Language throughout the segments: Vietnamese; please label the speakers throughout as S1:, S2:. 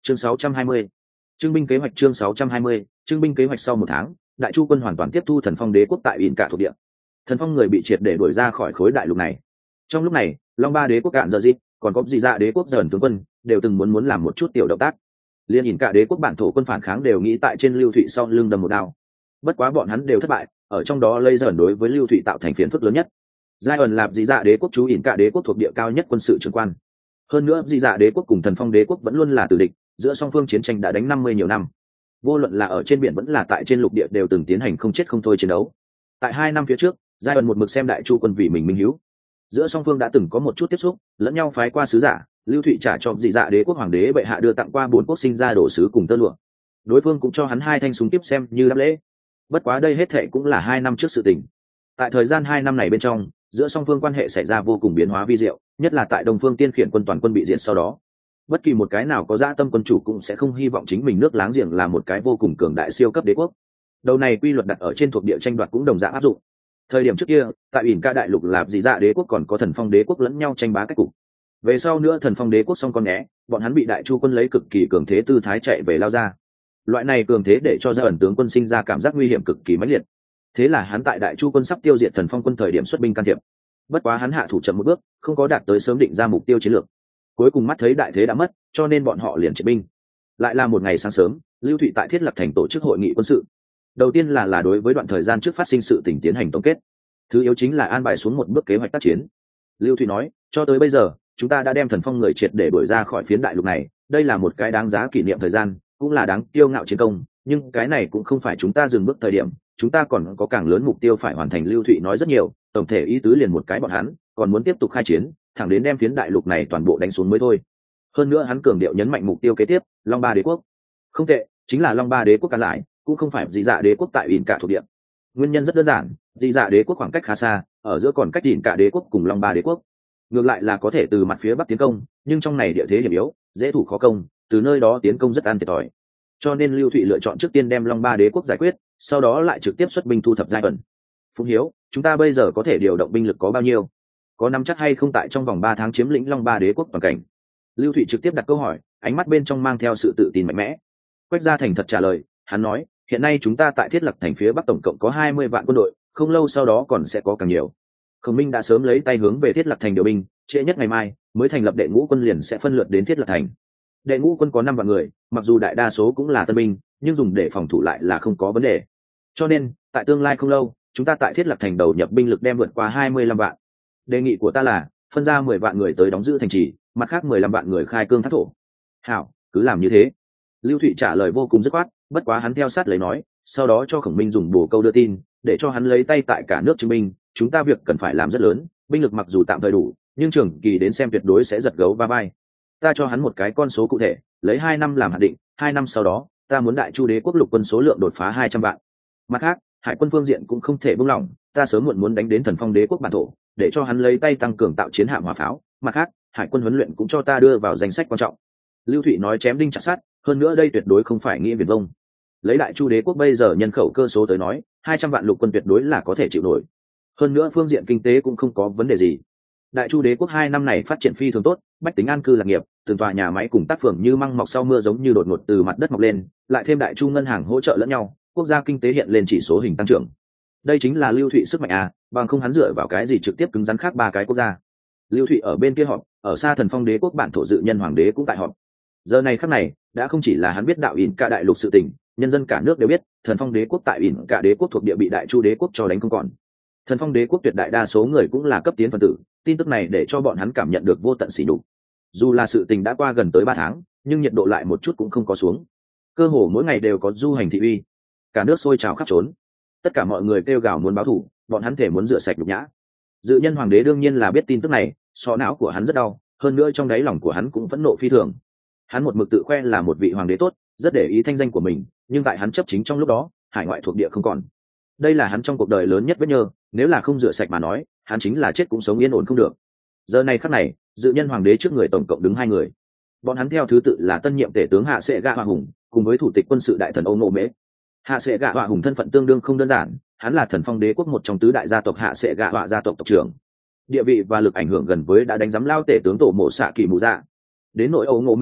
S1: Chương 620. Trưng binh kế hoạch. Chương 620. Trưng binh kế hoạch. Sau một tháng, Đại Chu quân hoàn toàn tiếp thu Thần Phong đế quốc tại Ỉn cả thuộc địa. Thần Phong người bị triệt để đuổi ra khỏi khối đại lục này. Trong lúc này, Long Ba đế quốc cạn giờ dịp, còn có dị dạ đế quốc dần tướng quân, đều từng muốn làm một chút tiểu động tác. Liên Ỉn cả đế quốc bản thổ quân phản kháng đều nghĩ tại trên Lưu Thụy sau lưng đâm một đao. Bất quá bọn hắn đều thất bại, ở trong đó lây dần đối với Lưu Thụy tạo thành phiền phức lớn nhất. Giai ẩn lạp dị dạ đế quốc chú Ỉn cả đế quốc thuộc địa cao nhất quân sự trưởng quan. Hơn nữa dị dạ đế quốc cùng Thần Phong đế quốc vẫn luôn là tử địch, giữa song phương chiến tranh đã đánh 50 nhiều năm. Vô luận là ở trên biển vẫn là tại trên lục địa đều từng tiến hành không chết không thôi chiến đấu. Tại 2 năm phía trước, giai ẩn một mực xem Đại Chu quân vì mình minh hiếu. Giữa song phương đã từng có một chút tiếp xúc, lẫn nhau phái qua sứ giả, Lưu Thụy trả cho dị dạ đế quốc hoàng đế bệ hạ đưa tặng qua 4 quốc sinh ra đồ sứ cùng tơ lụa. Đối phương cũng cho hắn 2 thanh súng tiếp xem như đáp lễ. Bất quá đây hết thệ cũng là 2 năm trước sự tình. Tại thời gian 2 năm này bên trong, giữa song phương quan hệ xảy ra vô cùng biến hóa vi diệu, nhất là tại Đông Phương Tiên Khiển quân toàn quân bị diệt sau đó. Bất kỳ một cái nào có dã tâm quân chủ cũng sẽ không hy vọng chính mình nước láng giềng là một cái vô cùng cường đại siêu cấp đế quốc. Đầu này quy luật đặt ở trên thuộc địa tranh đoạt cũng đồng dạng áp dụng. Thời điểm trước kia, tại Ỉn Ca đại lục là dị dạ đế quốc còn có Thần Phong đế quốc lẫn nhau tranh bá cách cục. Về sau nữa Thần Phong đế quốc xong con né, bọn hắn bị Đại Chu quân lấy cực kỳ cường thế tư thái chạy về lao ra. Loại này cường thế để cho gia ẩn tướng quân sinh ra cảm giác nguy hiểm cực kỳ mãnh liệt. Thế là hắn tại Đại Chu quân sắp tiêu diệt Thần Phong quân thời điểm xuất binh can thiệp. Bất quá hắn hạ thủ chậm một bước, không có đạt tới sớm định ra mục tiêu chiến lược. Cuối cùng mắt thấy đại thế đã mất, cho nên bọn họ liền triệt binh. Lại là một ngày sáng sớm, Lưu Thụy tại Thiết Lập thành tổ chức hội nghị quân sự. Đầu tiên là đối với đoạn thời gian trước phát sinh sự tình tiến hành tổng kết. Thứ yếu chính là an bài xuống một bước kế hoạch tác chiến. Lưu Thụy nói, cho tới bây giờ, chúng ta đã đem Thần Phong người triệt để đuổi ra khỏi phiến đại lục này, đây là một cái đáng giá kỷ niệm thời gian, cũng là đáng kiêu ngạo chiến công, nhưng cái này cũng không phải chúng ta dừng bước thời điểm, chúng ta còn có càng lớn mục tiêu phải hoàn thành. Lưu Thụy nói rất nhiều, tổng thể ý tứ liền một cái bọn hắn còn muốn tiếp tục khai chiến, thẳng đến đem phiến đại lục này toàn bộ đánh xuống mới thôi. Hơn nữa hắn cường điệu nhấn mạnh mục tiêu kế tiếp, Long Ba đế quốc. Không tệ, chính là Long Ba đế quốc cản lại, cũng không phải dị dạ đế quốc tại Ỉn cả thuộc địa. Nguyên nhân rất đơn giản, dị dạ đế quốc khoảng cách khá xa, ở giữa còn cách Ỉn cả đế quốc cùng Long Ba đế quốc. Ngược lại là có thể từ mặt phía bắc tiến công, nhưng trong này địa thế hiểm yếu, dễ thủ khó công, từ nơi đó tiến công rất ăn thiệt thòi. Cho nên Lưu Thụy lựa chọn trước tiên đem Long Ba đế quốc giải quyết, sau đó lại trực tiếp xuất binh thu thập giai ẩn. Phụng Hiếu, chúng ta bây giờ có thể điều động binh lực có bao nhiêu? Có nắm chắc hay không tại trong vòng 3 tháng chiếm lĩnh Long Ba đế quốc toàn cảnh? Lưu Thụy trực tiếp đặt câu hỏi, ánh mắt bên trong mang theo sự tự tin mạnh mẽ. Quách Gia Thành thật trả lời, hắn nói, hiện nay chúng ta tại Thiết Lập thành phía bắc tổng cộng có 20 vạn quân đội, không lâu sau đó còn sẽ có càng nhiều. Khổng Minh đã sớm lấy tay hướng về Thiết Lập thành điều binh, trễ nhất ngày mai mới thành lập đệ ngũ quân liền sẽ phân lượt đến Thiết Lập thành. Đệ ngũ quân có 5 vạn người, mặc dù đại đa số cũng là tân binh, nhưng dùng để phòng thủ lại là không có vấn đề. Cho nên, tại tương lai không lâu, chúng ta tại Thiết Lập thành đầu nhập binh lực đem vượt qua 25 vạn. Đề nghị của ta là phân ra 10 vạn người tới đóng giữ thành trì, mặt khác 15 vạn người khai cương thác thổ. Hảo, cứ làm như thế. Lưu Thụy trả lời vô cùng dứt khoát, bất quá hắn theo sát lấy nói, sau đó cho Khổng Minh dùng bổ câu đưa tin, để cho hắn lấy tay tại cả nước chứng minh, chúng ta việc cần phải làm rất lớn, binh lực mặc dù tạm thời đủ, nhưng trường kỳ đến xem tuyệt đối sẽ giật gấu va vai. Ta cho hắn một cái con số cụ thể, lấy 2 năm làm hạn định, 2 năm sau đó, ta muốn Đại Chu đế quốc lục quân số lượng đột phá 200 vạn. Mặt khác, hải quân phương diện cũng không thể buông lỏng, ta sớm muộn muốn đánh đến Thần Phong đế quốc bản thổ, để cho hắn lấy tay tăng cường tạo chiến hạm hỏa pháo. Mặt khác, hải quân huấn luyện cũng cho ta đưa vào danh sách quan trọng. Lưu Thụy nói chém đinh chặt sắt, hơn nữa đây tuyệt đối không phải nghĩa viển vông. Lấy Đại Chu đế quốc bây giờ nhân khẩu cơ số tới nói, 200 vạn lục quân tuyệt đối là có thể chịu nổi. Hơn nữa phương diện kinh tế cũng không có vấn đề gì. Đại Chu đế quốc 2 năm này phát triển phi thường tốt, bách tính an cư lạc nghiệp, từng tòa nhà máy cùng tác phường như măng mọc sau mưa giống như đột ngột từ mặt đất mọc lên, lại thêm Đại Chu ngân hàng hỗ trợ lẫn nhau, quốc gia kinh tế hiện lên chỉ số hình tăng trưởng. Đây chính là Lưu Thụy sức mạnh à, bằng không hắn dựa vào cái gì trực tiếp cứng rắn khác 3 cái quốc gia. Lưu Thụy ở bên kia họp, ở xa Thần Phong đế quốc bản thổ dự nhân hoàng đế cũng tại họp. Giờ này khắc này, đã không chỉ là hắn biết đạo Ỉn cả đại lục sự tình, nhân dân cả nước đều biết, Thần Phong đế quốc tại Ỉn cả đế quốc thuộc địa bị Đại Chu đế quốc cho đánh không còn. Thần Phong đế quốc tuyệt đại đa số người cũng là cấp tiến phân tử, tin tức này để cho bọn hắn cảm nhận được vô tận sỉ nhục. Dù là sự tình đã qua gần tới 3 tháng, nhưng nhiệt độ lại một chút cũng không có xuống. Cơ hồ mỗi ngày đều có du hành thị uy, cả nước sôi trào khắp trốn. Tất cả mọi người kêu gào muốn báo thù, bọn hắn thể muốn rửa sạch nhục nhã. Dự nhân hoàng đế đương nhiên là biết tin tức này, sọ não của hắn rất đau, hơn nữa trong đáy lòng của hắn cũng phẫn nộ phi thường. Hắn một mực tự khoe là một vị hoàng đế tốt, rất để ý thanh danh của mình, nhưng tại hắn chấp chính trong lúc đó, hải ngoại thuộc địa không còn. Đây là hắn trong cuộc đời lớn nhất vết nhơ, nếu là không rửa sạch mà nói, hắn chính là chết cũng sống yên ổn không được. Giờ này khắc này, dự nhân hoàng đế trước người tổng cộng đứng 2 người. Bọn hắn theo thứ tự là tân nhiệm tể tướng Hạ Sệ Gạ Hỏa Hùng, cùng với thủ tịch quân sự đại thần Âu Nộ Mễ. Hạ Sệ Gạ Hỏa Hùng thân phận tương đương không đơn giản, hắn là Thần Phong đế quốc một trong tứ đại gia tộc Hạ Sệ Gạ Hỏa gia tộc tộc trưởng. Địa vị và lực ảnh hưởng gần với đã đánh giám lao tể tướng tổ mộ xạ kỳ mù dạ. Đến nội Âu Nộ Mễ,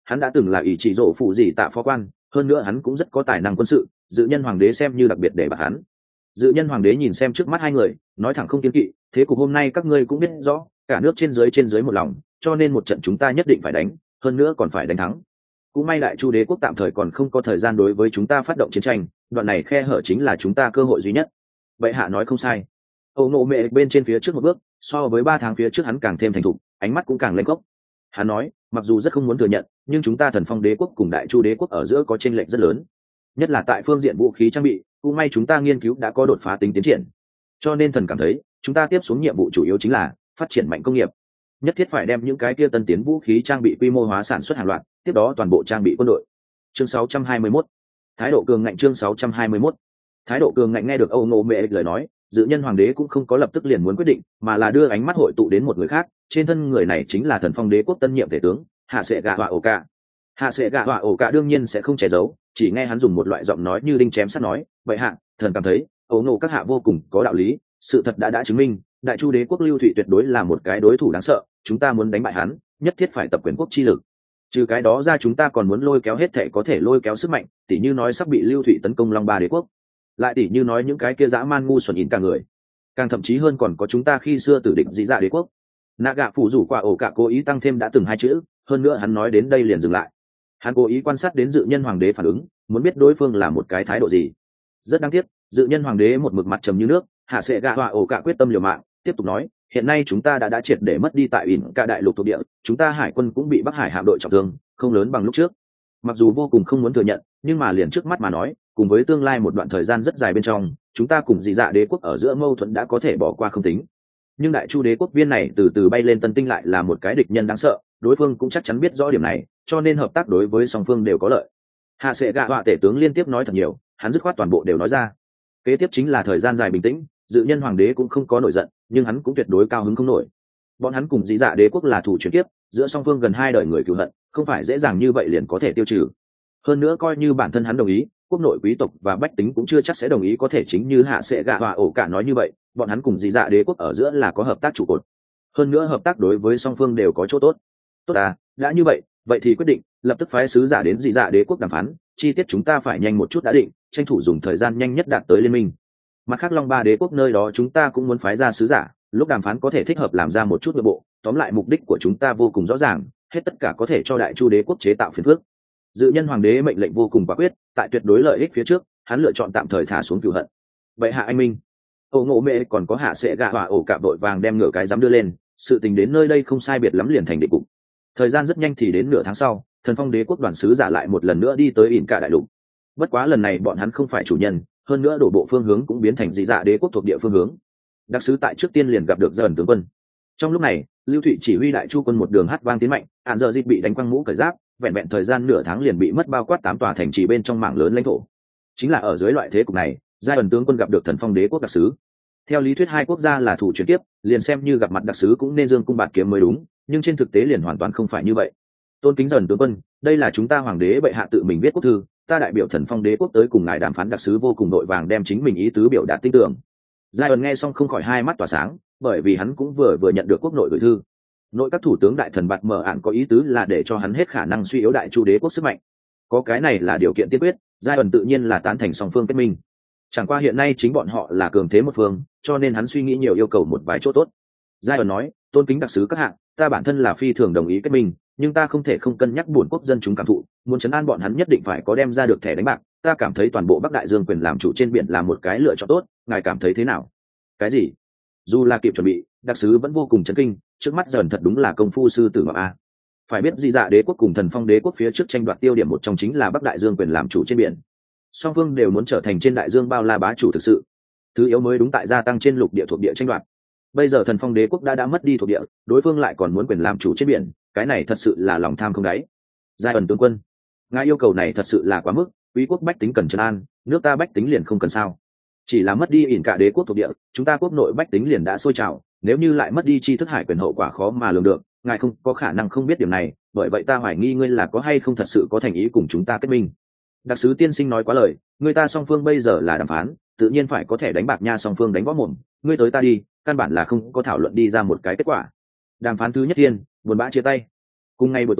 S1: hắn đã từng là ủy chỉ rổ phụ gì tạ phó quan, hơn nữa hắn cũng rất có tài năng quân sự, dự nhân hoàng đế xem như đặc biệt để bạt hắn. Dự nhân hoàng đế nhìn xem trước mắt hai người, nói thẳng không kiêng kỵ, thế cục hôm nay các ngươi cũng biết rõ, cả nước trên dưới một lòng, cho nên một trận chúng ta nhất định phải đánh, hơn nữa còn phải đánh thắng. Cũng may Đại Chu đế quốc tạm thời còn không có thời gian đối với chúng ta phát động chiến tranh, đoạn này khe hở chính là chúng ta cơ hội duy nhất. Bệ hạ nói không sai. Âu Nộ Mệ bên trên phía trước một bước, so với 3 tháng phía trước hắn càng thêm thành thục, ánh mắt cũng càng lên gốc. Hắn nói, mặc dù rất không muốn thừa nhận, nhưng chúng ta Thần Phong đế quốc cùng Đại Chu đế quốc ở giữa có chênh lệch rất lớn, nhất là tại phương diện vũ khí trang bị, cũng may chúng ta nghiên cứu đã có đột phá tính tiến triển. Cho nên thần cảm thấy, chúng ta tiếp xuống nhiệm vụ chủ yếu chính là phát triển mạnh công nghiệp, nhất thiết phải đem những cái kia tân tiến vũ khí trang bị quy mô hóa sản xuất hàng loạt, tiếp đó toàn bộ trang bị quân đội. Chương 621. Thái độ cường ngạnh. Chương 621. Thái độ cường ngạnh. Nghe được Âu Nộ Mệ lời nói, dự nhân hoàng đế cũng không có lập tức liền muốn quyết định, mà là đưa ánh mắt hội tụ đến một người khác, trên thân người này chính là Thần Phong đế quốc tân nhiệm tể tướng Hạ Sệ Gạ Họa Ổ Cả. Hạ Sệ Gạ Họa Ổ Cả đương nhiên sẽ không che giấu, chỉ nghe hắn dùng một loại giọng nói như đinh chém sắt nói, vậy hạ, thần cảm thấy Âu Nộ các hạ vô cùng có đạo lý, sự thật đã chứng minh Đại Chu đế quốc Lưu Thụy tuyệt đối là một cái đối thủ đáng sợ, chúng ta muốn đánh bại hắn, nhất thiết phải tập quyền quốc chi lực. Trừ cái đó ra chúng ta còn muốn lôi kéo hết thể có thể lôi kéo sức mạnh, tỉ như nói sắp bị Lưu Thụy tấn công Long Ba đế quốc, lại tỉ như nói những cái kia dã man ngu xuẩn ỉn cả người, càng thậm chí hơn còn có chúng ta khi xưa tử địch Dị Dạ đế quốc. Naga phủ rủ qua Ổ Cả cố ý tăng thêm đã từng 2 chữ, hơn nữa hắn nói đến đây liền dừng lại. Hắn cố ý quan sát đến dự nhân hoàng đế phản ứng, muốn biết đối phương là một cái thái độ gì. Rất đáng tiếc, dự nhân hoàng đế một mực mặt trầm như nước. Hạ Sệ Gạ Họa Ổ Cả quyết tâm liều mạng, tiếp tục nói, hiện nay chúng ta đã triệt để mất đi tại ỉn cả đại lục thuộc địa, chúng ta hải quân cũng bị Bắc Hải hạm đội trọng thương, không lớn bằng lúc trước. Mặc dù vô cùng không muốn thừa nhận, nhưng mà liền trước mắt mà nói, cùng với tương lai một đoạn thời gian rất dài bên trong, chúng ta cùng Dị Dạ đế quốc ở giữa mâu thuẫn đã có thể bỏ qua không tính. Nhưng Đại Chu đế quốc viên này từ từ bay lên tân tinh lại là một cái địch nhân đáng sợ, đối phương cũng chắc chắn biết rõ điểm này, cho nên hợp tác đối với song phương đều có lợi. Hạ Sệ Gạ Họa tể tướng liên tiếp nói thật nhiều, hắn dứt khoát toàn bộ đều nói ra. Kế tiếp chính là thời gian dài bình tĩnh, dự nhân hoàng đế cũng không có nổi giận, nhưng hắn cũng tuyệt đối cao hứng không nổi. Bọn hắn cùng Dị Dạ đế quốc là thủ chuyển kiếp, giữa song phương gần 2 đời người cừu hận, không phải dễ dàng như vậy liền có thể tiêu trừ. Hơn nữa coi như bản thân hắn đồng ý, quốc nội quý tộc và bách tính cũng chưa chắc sẽ đồng ý, có thể chính như Hạ Sệ Gạ Họa Ổ Cả nói như vậy, bọn hắn cùng Dị Dạ đế quốc ở giữa là có hợp tác trụ cột. Hơn nữa hợp tác đối với song phương đều có chỗ tốt. Tốt à, đã như vậy, vậy thì quyết định lập tức phái sứ giả đến Dị Dạ đế quốc đàm phán, chi tiết chúng ta phải nhanh một chút đã định, tranh thủ dùng thời gian nhanh nhất đạt tới liên minh. Mặt khác Long Ba đế quốc nơi đó chúng ta cũng muốn phái ra sứ giả, lúc đàm phán có thể thích hợp làm ra một chút nội bộ, tóm lại mục đích của chúng ta vô cùng rõ ràng, hết tất cả có thể cho Đại Chu đế quốc chế tạo phiền phức. Dự nhân hoàng đế mệnh lệnh vô cùng quả quyết, tại tuyệt đối lợi ích phía trước, hắn lựa chọn tạm thời thả xuống cừu hận. Vậy hạ anh minh. Âu Nộ Mệ còn có Hạ Sệ Gạ Họa Ổ Cả vội vàng đem ngựa cái dám đưa lên, sự tình đến nơi đây không sai biệt lắm liền thành định cục. Thời gian rất nhanh thì đến nửa tháng sau, Thần Phong đế quốc đoàn sứ giả lại một lần nữa đi tới ỉn cả đại lục. Bất quá lần này bọn hắn không phải chủ nhân, hơn nữa đổ bộ phương hướng cũng biến thành Dị Dạ đế quốc thuộc địa phương hướng. Đặc sứ tại trước tiên liền gặp được Dần tướng quân. Trong lúc này, Lưu Thụy chỉ huy Đại Chu quân một đường hát vang tiến mạnh, Án Giờ Dịch bị đánh quăng mũ cởi giáp, vẹn vẹn thời gian nửa tháng liền bị mất bao quát 8 tòa thành trì bên trong mảng lớn lãnh thổ. Chính là ở dưới loại thế cục này, Dần tướng quân gặp được Thần Phong đế quốc đặc sứ. Theo lý thuyết hai quốc gia là thủ chuyển tiếp, liền xem như gặp mặt đặc sứ cũng nên dương cung bạt kiếm mới đúng, nhưng trên thực tế liền hoàn toàn không phải như vậy. Tôn kính Dần tướng quân, đây là chúng ta hoàng đế bệ hạ tự mình viết quốc thư, ta đại biểu Thần Phong đế quốc tới cùng ngài đàm phán. Đặc sứ vô cùng đội vàng đem chính mình ý tứ biểu đạt tin tưởng. Giai nghe xong không khỏi hai mắt tỏa sáng, bởi vì hắn cũng vừa nhận được quốc nội gửi thư. Nội các thủ tướng đại thần bạt mở ạn có ý tứ là để cho hắn hết khả năng suy yếu Đại Chu đế quốc sức mạnh. Có cái này là điều kiện tiên quyết, Giai tự nhiên là tán thành song phương kết minh. Chẳng qua hiện nay chính bọn họ là cường thế một phương, cho nên hắn suy nghĩ nhiều, yêu cầu một vài chỗ tốt. Giai nói, tôn kính đặc sứ các hạng, ta bản thân là phi thường đồng ý kết minh, nhưng ta không thể không cân nhắc buồn quốc dân chúng cảm thụ, muốn trấn an bọn hắn nhất định phải có đem ra được thẻ đánh bạc. Ta cảm thấy toàn bộ Bắc Đại Dương quyền làm chủ trên biển là một cái lựa chọn tốt, ngài cảm thấy thế nào? Cái gì? Dù là kịp chuẩn bị, đặc sứ vẫn vô cùng chấn kinh, trước mắt Dần thật đúng là công phu sư tử mà a. Phải biết Dị Dạ đế quốc cùng Thần Phong đế quốc phía trước tranh đoạt tiêu điểm một trong chính là Bắc Đại Dương quyền làm chủ trên biển. Song phương đều muốn trở thành trên đại dương bao la bá chủ thực sự. Thứ yếu mới đúng tại gia tăng trên lục địa thuộc địa tranh đoạt. Bây giờ Thần Phong đế quốc đã mất đi thuộc địa, đối phương lại còn muốn quyền làm chủ trên biển, cái này thật sự là lòng tham không đáy. Giai ẩn tướng quân, ngài yêu cầu này thật sự là quá mức, quý quốc bách tính cần trấn an, nước ta bách tính liền không cần sao? Chỉ là mất đi ỉn cả đế quốc thuộc địa, chúng ta quốc nội bách tính liền đã sôi trào, nếu như lại mất đi tri thức hải quyền, hậu quả khó mà lường được, ngài không có khả năng không biết điểm này, bởi vậy ta hoài nghi ngươi là có hay không thật sự có thành ý cùng chúng ta kết minh. Đặc sứ tiên sinh nói quá lời, người ta song phương bây giờ là đàm phán, tự nhiên phải có thể đánh bạc nha, song phương đánh võ mồm, ngươi tới ta đi, căn bản là không có thảo luận đi ra một cái kết quả. Đàm phán thứ nhất thiên, buồn bã chia tay. Cùng ngày buổi tối,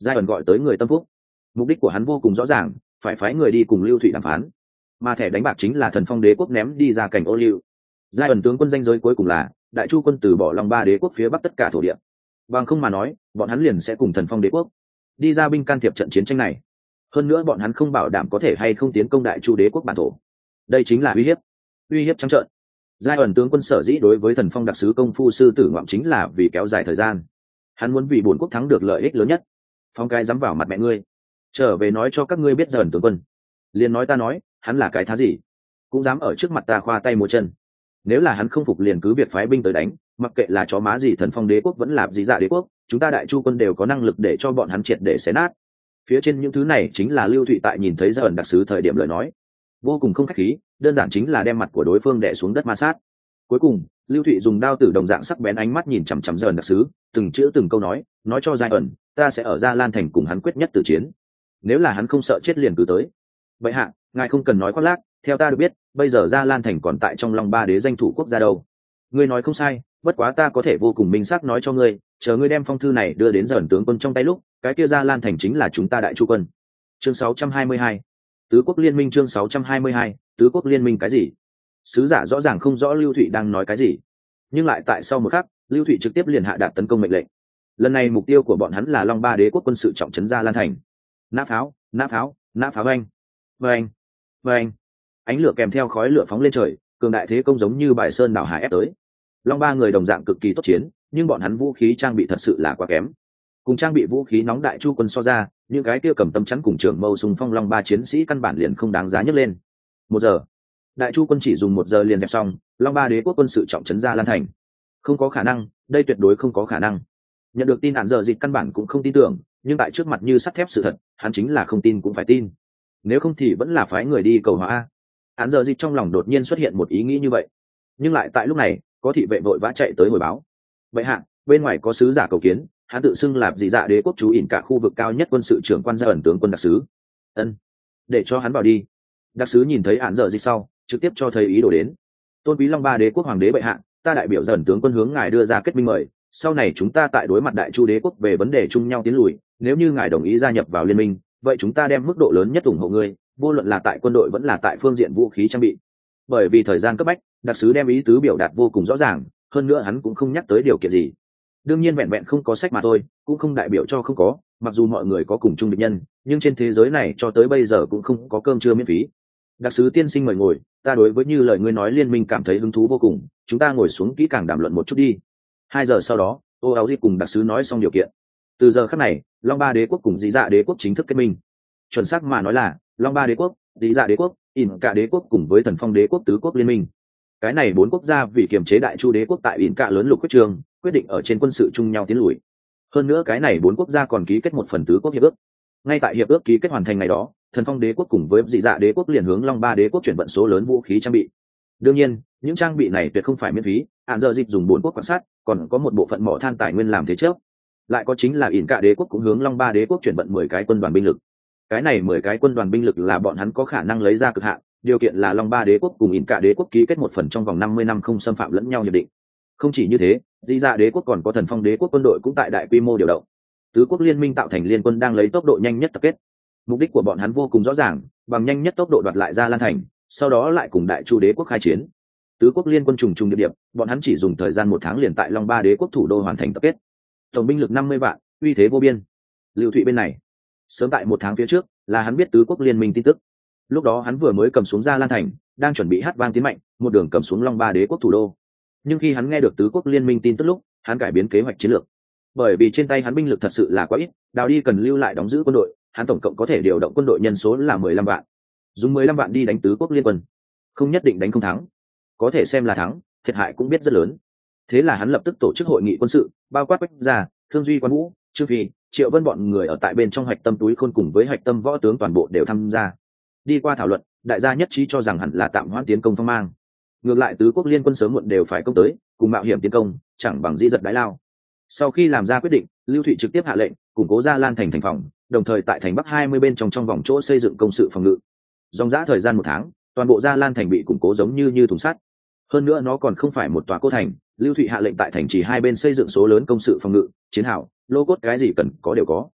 S1: giai ẩn gọi tới người tâm phúc, mục đích của hắn vô cùng rõ ràng, phải phái người đi cùng Lưu Thụy đàm phán, mà thẻ đánh bạc chính là Thần Phong đế quốc ném đi ra cảnh ô liu. Giai ẩn tướng quân danh giới cuối cùng là Đại Chu quân từ bỏ Long Ba đế quốc phía bắc tất cả thổ địa, bằng không mà nói bọn hắn liền sẽ cùng Thần Phong đế quốc đi ra binh can thiệp trận chiến tranh này. Hơn nữa bọn hắn không bảo đảm có thể hay không tiến công Đại Chu đế quốc bản thổ, đây chính là uy hiếp trắng trợn. Giai ẩn tướng quân sở dĩ đối với Thần Phong đặc sứ công phu sư tử ngoạm chính là vì kéo dài thời gian, hắn muốn vì bổn quốc thắng được lợi ích lớn nhất. Phong cái dám vào mặt mẹ ngươi, trở về nói cho các ngươi biết. Giai ẩn tướng quân liền nói ta nói hắn là cái thá gì, cũng dám ở trước mặt ta khoa tay múa chân. Nếu là hắn không phục liền cứ việc phái binh tới đánh, mặc kệ là chó má gì Thần Phong đế quốc vẫn là gì dạ đế quốc, chúng ta Đại Chu quân đều có năng lực để cho bọn hắn triệt để xé nát. Phía trên những thứ này chính là Lưu Thụy tại nhìn thấy Giai ẩn đặc sứ thời điểm lời nói, vô cùng không khách khí, đơn giản chính là đem mặt của đối phương đè xuống đất ma sát. Cuối cùng Lưu Thụy dùng đao tử đồng dạng sắc bén ánh mắt nhìn chằm chằm Giai ẩn đặc sứ, từng chữ từng câu nói cho Giai ẩn, ta sẽ ở Gia Lan thành cùng hắn quyết nhất tử chiến, nếu là hắn không sợ chết liền cứ tới. Vậy hạ, ngài không cần nói khoác lác, theo ta được biết bây giờ Gia Lan thành còn tại trong Long Ba đế danh thủ quốc gia đâu. Ngươi nói không sai, bất quá ta có thể vô cùng minh xác nói cho ngươi, chờ ngươi đem phong thư này đưa đến Giai ẩn tướng quân trong tay lúc, cái kia Gia Lan thành chính là chúng ta Đại Chu quân. Chương 622 Tứ quốc liên minh. Chương 622 Tứ quốc liên minh cái gì? Sứ giả rõ ràng không rõ Lưu Thụy đang nói cái gì, nhưng lại tại sau một khắc Lưu Thụy trực tiếp liền hạ đạt tấn công mệnh lệnh. Lần này mục tiêu của bọn hắn là Long Ba đế quốc quân sự trọng trấn Gia Lan thành. Nã pháo, nã pháo, nã pháo! Vang! Ánh lửa kèm theo khói lửa phóng lên trời, cường đại thế công giống như bài sơn đảo hải ép tới. Long Ba người đồng dạng cực kỳ tốt chiến, nhưng bọn hắn vũ khí trang bị thật sự là quá kém. Cùng trang bị vũ khí nóng Đại Chu quân so ra, những cái kia cầm tấm chắn cùng trường mâu xung phong Long Ba chiến sĩ căn bản liền không đáng giá nhấc lên. 1 giờ, Đại Chu quân chỉ dùng 1 giờ liền dẹp xong Long Ba đế quốc quân sự trọng trấn Gia Lan thành. Không có khả năng, đây tuyệt đối không có khả năng. Nhận được tin Án Giờ Dịch căn bản cũng không tin tưởng, nhưng tại trước mặt như sắt thép sự thật, hắn chính là không tin cũng phải tin. Nếu không thì vẫn là phái người đi cầu hòa a. Án Giờ Dịch trong lòng đột nhiên xuất hiện một ý nghĩ như vậy, nhưng lại tại lúc này có thị vệ vội vã chạy tới hồi báo. Vậy hạ, bên ngoài có sứ giả cầu kiến, hắn tự xưng là dị dạ đế quốc chú ỉn cả khu vực cao nhất quân sự trưởng quan Giai ẩn tướng quân đặc sứ. Ân, để cho hắn vào đi. Đặc sứ nhìn thấy Án Giờ Dịch sau trực tiếp cho thấy ý đồ đến. Tôn quý Long Ba đế quốc hoàng đế bệ hạ, ta đại biểu Giai ẩn tướng quân hướng ngài đưa ra kết minh mời, sau này chúng ta tại đối mặt Đại Chu đế quốc về vấn đề chung nhau tiến lùi, nếu như ngài đồng ý gia nhập vào liên minh, vậy chúng ta đem mức độ lớn nhất ủng hộ ngươi, vô luận là tại quân đội vẫn là tại phương diện vũ khí trang bị. Bởi vì thời gian cấp bách, đặc sứ đem ý tứ biểu đạt vô cùng rõ ràng, hơn nữa hắn cũng không nhắc tới điều kiện gì. Đương nhiên vẹn vẹn không có sách mà thôi, cũng không đại biểu cho không có, mặc dù mọi người có cùng chung địch nhân, nhưng trên thế giới này cho tới bây giờ cũng không có cơm trưa miễn phí. Đặc sứ tiên sinh mời ngồi, ta đối với như lời ngươi nói liên minh cảm thấy hứng thú vô cùng, chúng ta ngồi xuống kỹ càng đàm luận một chút đi. 2 giờ sau đó, Ô Áo Di cùng đặc sứ nói xong điều kiện. Từ giờ khắc này, Long Ba đế quốc cùng dị dạ đế quốc chính thức kết minh. Chuẩn xác mà nói là Long Ba đế quốc, dị dạ đế quốc, ỉn cả đế quốc cùng với Thần Phong đế quốc tứ quốc liên minh. Cái này 4 quốc gia vì kiềm chế Đại Chu đế quốc tại ỉn cả lớn lục quyết trường, quyết định ở trên quân sự chung nhau tiến lùi. Hơn nữa cái này 4 quốc gia còn ký kết một phần tứ quốc hiệp ước. Ngay tại hiệp ước ký kết hoàn thành ngày đó, Thần Phong đế quốc cùng với dị dạ đế quốc liền hướng Long Ba đế quốc chuyển vận số lớn vũ khí trang bị. Đương nhiên, những trang bị này tuyệt không phải miễn phí, Án Giờ Dịch dùng 4 quốc quan sát, còn có một bộ phận mỏ than tài nguyên làm thế trước. Lại có chính là ỉn cả đế quốc cũng hướng Long Ba đế quốc chuyển vận 10 cái quân đoàn binh lực. Cái này 10 cái quân đoàn binh lực là bọn hắn có khả năng lấy ra cực hạn, điều kiện là Long Ba đế quốc cùng ỉn cả đế quốc ký kết một phần trong vòng 50 năm không xâm phạm lẫn nhau hiệp định. Không chỉ như thế, dị dạ đế quốc còn có Thần Phong đế quốc quân đội cũng tại đại quy mô điều động. Tứ quốc liên minh tạo thành liên quân đang lấy tốc độ nhanh nhất tập kết. Mục đích của bọn hắn vô cùng rõ ràng, bằng nhanh nhất tốc độ đoạt lại Gia Lan thành, sau đó lại cùng Đại Chu đế quốc khai chiến. Tứ quốc liên quân trùng trùng điệp điệp, bọn hắn chỉ dùng thời gian 1 tháng liền tại Long Ba đế quốc thủ đô hoàn thành tập kết. Tổng binh lực 50 vạn, uy thế vô biên. Lưu Thụy bên này, sớm tại 1 tháng phía trước, là hắn biết tứ quốc liên minh tin tức. Lúc đó hắn vừa mới cầm xuống Gia Lan thành, đang chuẩn bị hát vang tiến mạnh, một đường cầm xuống Long Ba đế quốc thủ đô. Nhưng khi hắn nghe được tứ quốc liên minh tin tức lúc, hắn cải biến kế hoạch chiến lược. Bởi vì trên tay hắn binh lực thật sự là quá ít, đào đi cần lưu lại đóng giữ quân đội, hắn tổng cộng có thể điều động quân đội nhân số là 15 vạn. Dùng 15 vạn đi đánh tứ quốc liên quân, không nhất định đánh không thắng, có thể xem là thắng, thiệt hại cũng biết rất lớn. Thế là hắn lập tức tổ chức hội nghị quân sự, bao quát Quách Gia, Thương Duy, Quan Vũ, Trương Phi, Triệu Vân bọn người ở tại bên trong hạch tâm túi khôn cùng với hạch tâm võ tướng toàn bộ đều tham gia. Đi qua thảo luận, đại gia nhất trí cho rằng hẳn là tạm hoãn tiến công Phong Mang. Ngược lại tứ quốc liên quân sớm muộn đều phải công tới, cùng mạo hiểm tiến công, chẳng bằng dĩ giật đái lao. Sau khi làm ra quyết định, Lưu Thụy trực tiếp hạ lệnh củng cố Gia Lan thành thành phòng, đồng thời tại thành Bắc 20 bên trong vòng chỗ xây dựng công sự phòng ngự. Dòng dã thời gian 1 tháng, toàn bộ Gia Lan thành bị củng cố giống như thùng sắt. Hơn nữa nó còn không phải một tòa cô thành, Lưu Thụy hạ lệnh tại thành trì 2 bên xây dựng số lớn công sự phòng ngự, chiến hào, lô cốt cái gì cần có đều có.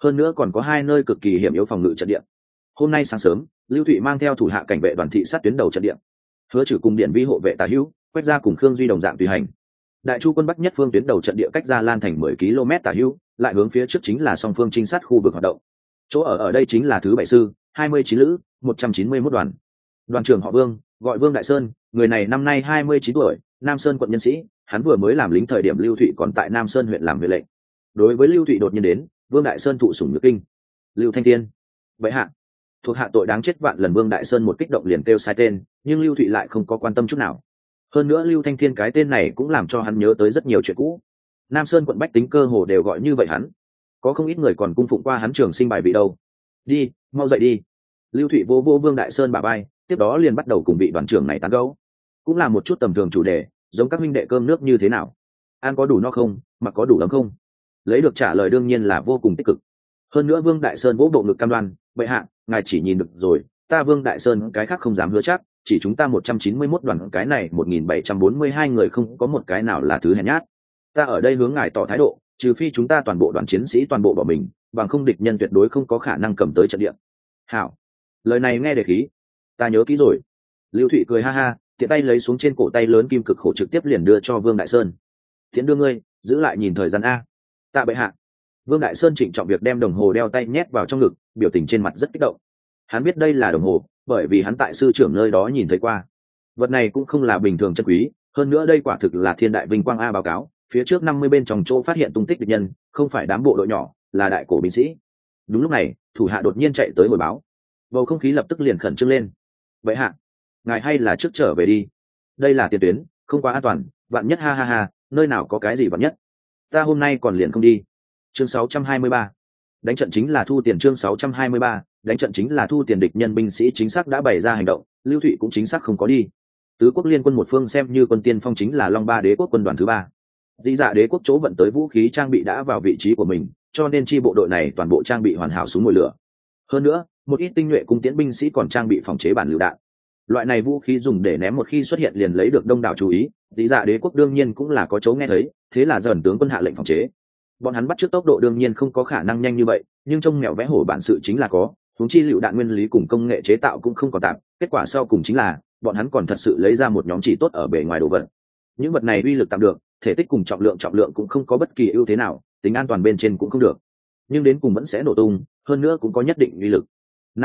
S1: hơn nữa còn có hai nơi cực kỳ hiểm yếu phòng ngự trận địa. Hôm nay sáng sớm, Lưu Thụy mang theo thủ hạ cảnh vệ đoàn thị sát tuyến đầu trận địa, Hứa Trừ cùng điện vi hộ vệ Tả Hữu, quét ra cùng Khương Duy đồng dạng tùy hành. Đại Chu quân Bắc nhất phương tuyến đầu trận địa cách ra Lan thành 10 km Tả Hữu, lại hướng phía trước chính là song phương trinh sát khu vực hoạt động. Chỗ ở đây chính là thứ 7 sư, 29 lữ, 191 đoàn. Đoàn trưởng họ Vương, gọi Vương Đại Sơn, người này năm nay 29 tuổi, Nam Sơn quận nhân sĩ, hắn vừa mới làm lính thời điểm Lưu Thụy còn tại Nam Sơn huyện làm huyện lệnh. Đối với Lưu Thụy đột nhiên đến, Vương Đại Sơn thụ sủng nhược kinh. Lưu Thanh Thiên, vậy hạ, thuộc hạ tội đáng chết vạn lần. Vương Đại Sơn một kích động liền kêu sai tên, nhưng Lưu Thụy lại không có quan tâm chút nào. Hơn nữa Lưu Thanh Thiên cái tên này cũng làm cho hắn nhớ tới rất nhiều chuyện cũ. Nam Sơn quận bách tính cơ hồ đều gọi như vậy hắn, có không ít người còn cung phụng qua hắn trường sinh bài vị đâu. Đi, mau dậy đi. Lưu Thụy vô vô Vương Đại Sơn bả vai, tiếp đó liền bắt đầu cùng vị đoàn trưởng này tán gẫu, cũng là một chút tầm thường chủ đề, giống các minh đệ cơm nước như thế nào, ăn có đủ no không, mặc có đủ ấm không. Lấy được trả lời đương nhiên là vô cùng tích cực. Hơn nữa Vương Đại Sơn vỗ bộ ngực cam đoan, bệ hạ, ngài chỉ nhìn được rồi, ta Vương Đại Sơn cái khác không dám hứa chắc, chỉ chúng ta 191 đoàn cái này 1742 người không có một cái nào là thứ hèn nhát. Ta ở đây hướng ngài tỏ thái độ, trừ phi chúng ta toàn bộ đoàn chiến sĩ toàn bộ bỏ mình, bằng không địch nhân tuyệt đối không có khả năng cầm tới trận địa. Hảo, lời này nghe đề khí, ta nhớ kỹ rồi. Lưu Thụy cười ha ha, tiện tay lấy xuống trên cổ tay lớn kim cực khổ trực tiếp liền đưa cho Vương Đại Sơn. Thiện đưa ngươi, giữ lại nhìn thời gian a. Tạ bệ hạ. Vương Đại Sơn trịnh trọng việc đem đồng hồ đeo tay nhét vào trong ngực, biểu tình trên mặt rất kích động. Hắn biết đây là đồng hồ, bởi vì hắn tại sư trưởng nơi đó nhìn thấy qua. Vật này cũng không là bình thường chân quý, hơn nữa đây quả thực là thiên đại vinh quang a. Báo cáo, phía trước 50 bên trong chỗ phát hiện tung tích địch nhân, không phải đám bộ đội nhỏ, là đại cổ binh sĩ. Đúng lúc này, thủ hạ đột nhiên chạy tới hồi báo. Bầu không khí lập tức liền khẩn trương lên. Vậy hạ, ngài hay là trước trở về đi. Đây là tiền tuyến, không quá an toàn, vạn nhất ha ha ha, nơi nào có cái gì vạn nhất. Ta hôm nay còn liền không đi. Chương 623. Đánh trận chính là thu tiền. Chương 623. Đánh trận chính là thu tiền. Địch nhân binh sĩ chính xác đã bày ra hành động, Lưu Thụy cũng chính xác không có đi. Tứ quốc liên quân một phương xem như quân tiên phong chính là Long Ba đế quốc quân đoàn thứ 3. Dĩ dạ đế quốc chỗ vận tới vũ khí trang bị đã vào vị trí của mình, cho nên chi bộ đội này toàn bộ trang bị hoàn hảo súng mồi lửa. Hơn nữa, một ít tinh nhuệ cung tiễn binh sĩ còn trang bị phòng chế bản lựu đạn. Loại này vũ khí dùng để ném một khi xuất hiện liền lấy được đông đảo chú ý, dĩ dạ đế quốc đương nhiên cũng là có chỗ nghe thấy, thế là dần tướng quân hạ lệnh phòng chế. Bọn hắn bắt trước tốc độ đương nhiên không có khả năng nhanh như vậy, nhưng trong mèo vẽ hổ bản sự chính là có, huống chi lựu đạn nguyên lý cùng công nghệ chế tạo cũng không còn tạm, kết quả sau cùng chính là bọn hắn còn thật sự lấy ra một nhóm chỉ tốt ở bề ngoài đồ vật. Những vật này uy lực tạm được, thể tích cùng trọng lượng cũng không có bất kỳ ưu thế nào, tính an toàn bên trên cũng không được, nhưng đến cùng vẫn sẽ nổ tung, hơn nữa cũng có nhất định uy lực.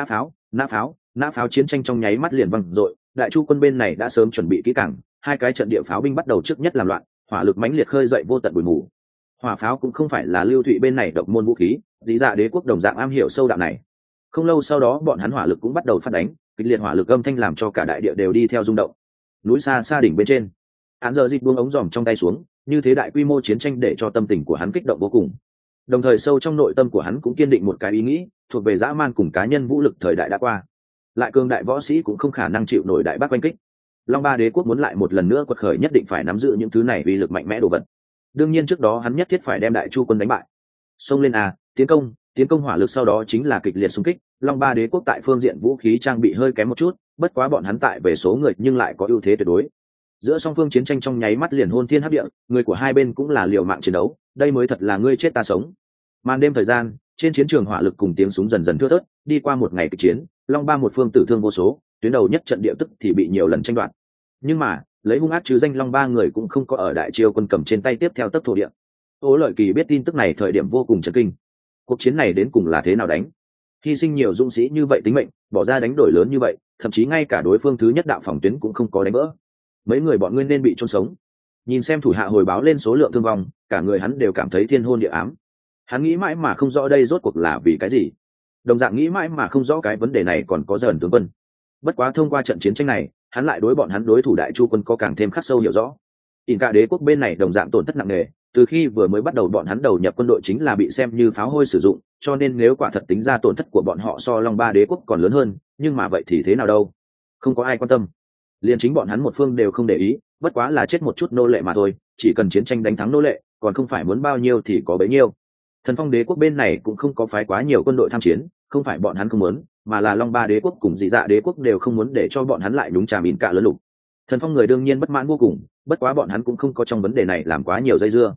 S1: Nã pháo chiến tranh trong nháy mắt liền văng dội. Đại Chu quân bên này đã sớm chuẩn bị kỹ càng, hai cái trận địa pháo binh bắt đầu trước nhất làm loạn, hỏa lực mãnh liệt khơi dậy vô tận bụi mù. Hỏa pháo cũng không phải là Lưu Thụy bên này độc môn vũ khí, Dĩ Dạ đế quốc đồng dạng am hiểu sâu đạo này. Không lâu sau đó bọn hắn hỏa lực cũng bắt đầu phát đánh, kịch liệt hỏa lực âm thanh làm cho cả đại địa đều đi theo rung động. Núi xa xa đỉnh bên trên, hắn giờ dịch buông ống giòm trong tay xuống, như thế đại quy mô chiến tranh để cho tâm tình của hắn kích động vô cùng. Đồng thời sâu trong nội tâm của hắn cũng kiên định một cái ý nghĩ, thuộc về dã man cùng cá nhân vũ lực thời đại đã qua, lại cường đại võ sĩ cũng không khả năng chịu nổi đại bác oanh kích. Long Ba đế quốc muốn lại một lần nữa quật khởi nhất định phải nắm giữ những thứ này uy lực mạnh mẽ đồ vật. Đương nhiên trước đó hắn nhất thiết phải đem Đại Chu quân đánh bại. Xông lên tiến công hỏa lực, sau đó chính là kịch liệt xung kích. Long Ba đế quốc tại phương diện vũ khí trang bị hơi kém một chút, bất quá bọn hắn tại về số người nhưng lại có ưu thế tuyệt đối. Giữa song phương chiến tranh trong nháy mắt liền hôn thiên hấp địa, người của hai bên cũng là liều mạng chiến đấu, đây mới thật là ngươi chết ta sống. Màn đêm thời gian, trên chiến trường hỏa lực cùng tiếng súng dần dần thưa thớt, đi qua một ngày kịch chiến, Long Ba một phương tử thương vô số, tuyến đầu nhất trận địa tức thì bị nhiều lần tranh đoạt. Nhưng mà, lấy hung ác chứ danh Long Ba người cũng không có ở Đại Chiêu quân cầm trên tay tiếp theo tấc thổ địa. Ô Lợi Kỳ biết tin tức này thời điểm vô cùng chấn kinh. Cuộc chiến này đến cùng là thế nào đánh? Hy sinh nhiều dũng sĩ như vậy tính mệnh, bỏ ra đánh đổi lớn như vậy, thậm chí ngay cả đối phương thứ nhất đạo phòng tuyến cũng không có đánh vỡ. Mấy người bọn ngươi nên bị chôn sống. Nhìn xem thủ hạ hồi báo lên số lượng thương vong, cả người hắn đều cảm thấy thiên hôn địa ám. Hắn nghĩ mãi mà không rõ đây rốt cuộc là vì cái gì, đồng dạng nghĩ mãi mà không rõ cái vấn đề này còn có dần tướng quân. Bất quá thông qua trận chiến tranh này, hắn lại đối bọn hắn đối thủ Đại Chu quân có càng thêm khắc sâu hiểu rõ. Cả đế quốc bên này đồng dạng tổn thất nặng nề, từ khi vừa mới bắt đầu bọn hắn đầu nhập quân đội chính là bị xem như pháo hôi sử dụng, cho nên nếu quả thật tính ra tổn thất của bọn họ so Long Ba đế quốc còn lớn hơn, nhưng mà vậy thì thế nào đâu, không có ai quan tâm, liền chính bọn hắn một phương đều không để ý, bất quá là chết một chút nô lệ mà thôi, chỉ cần chiến tranh đánh thắng nô lệ, còn không phải muốn bao nhiêu thì có bấy nhiêu. Thần Phong đế quốc bên này cũng không có phái quá nhiều quân đội tham chiến, không phải bọn hắn không muốn, mà là Long Ba đế quốc cùng Dị Dạ đế quốc đều không muốn để cho bọn hắn lại nhúng chàm cả lớn lục. Thần Phong người đương nhiên bất mãn vô cùng, bất quá bọn hắn cũng không có trong vấn đề này làm quá nhiều dây dưa.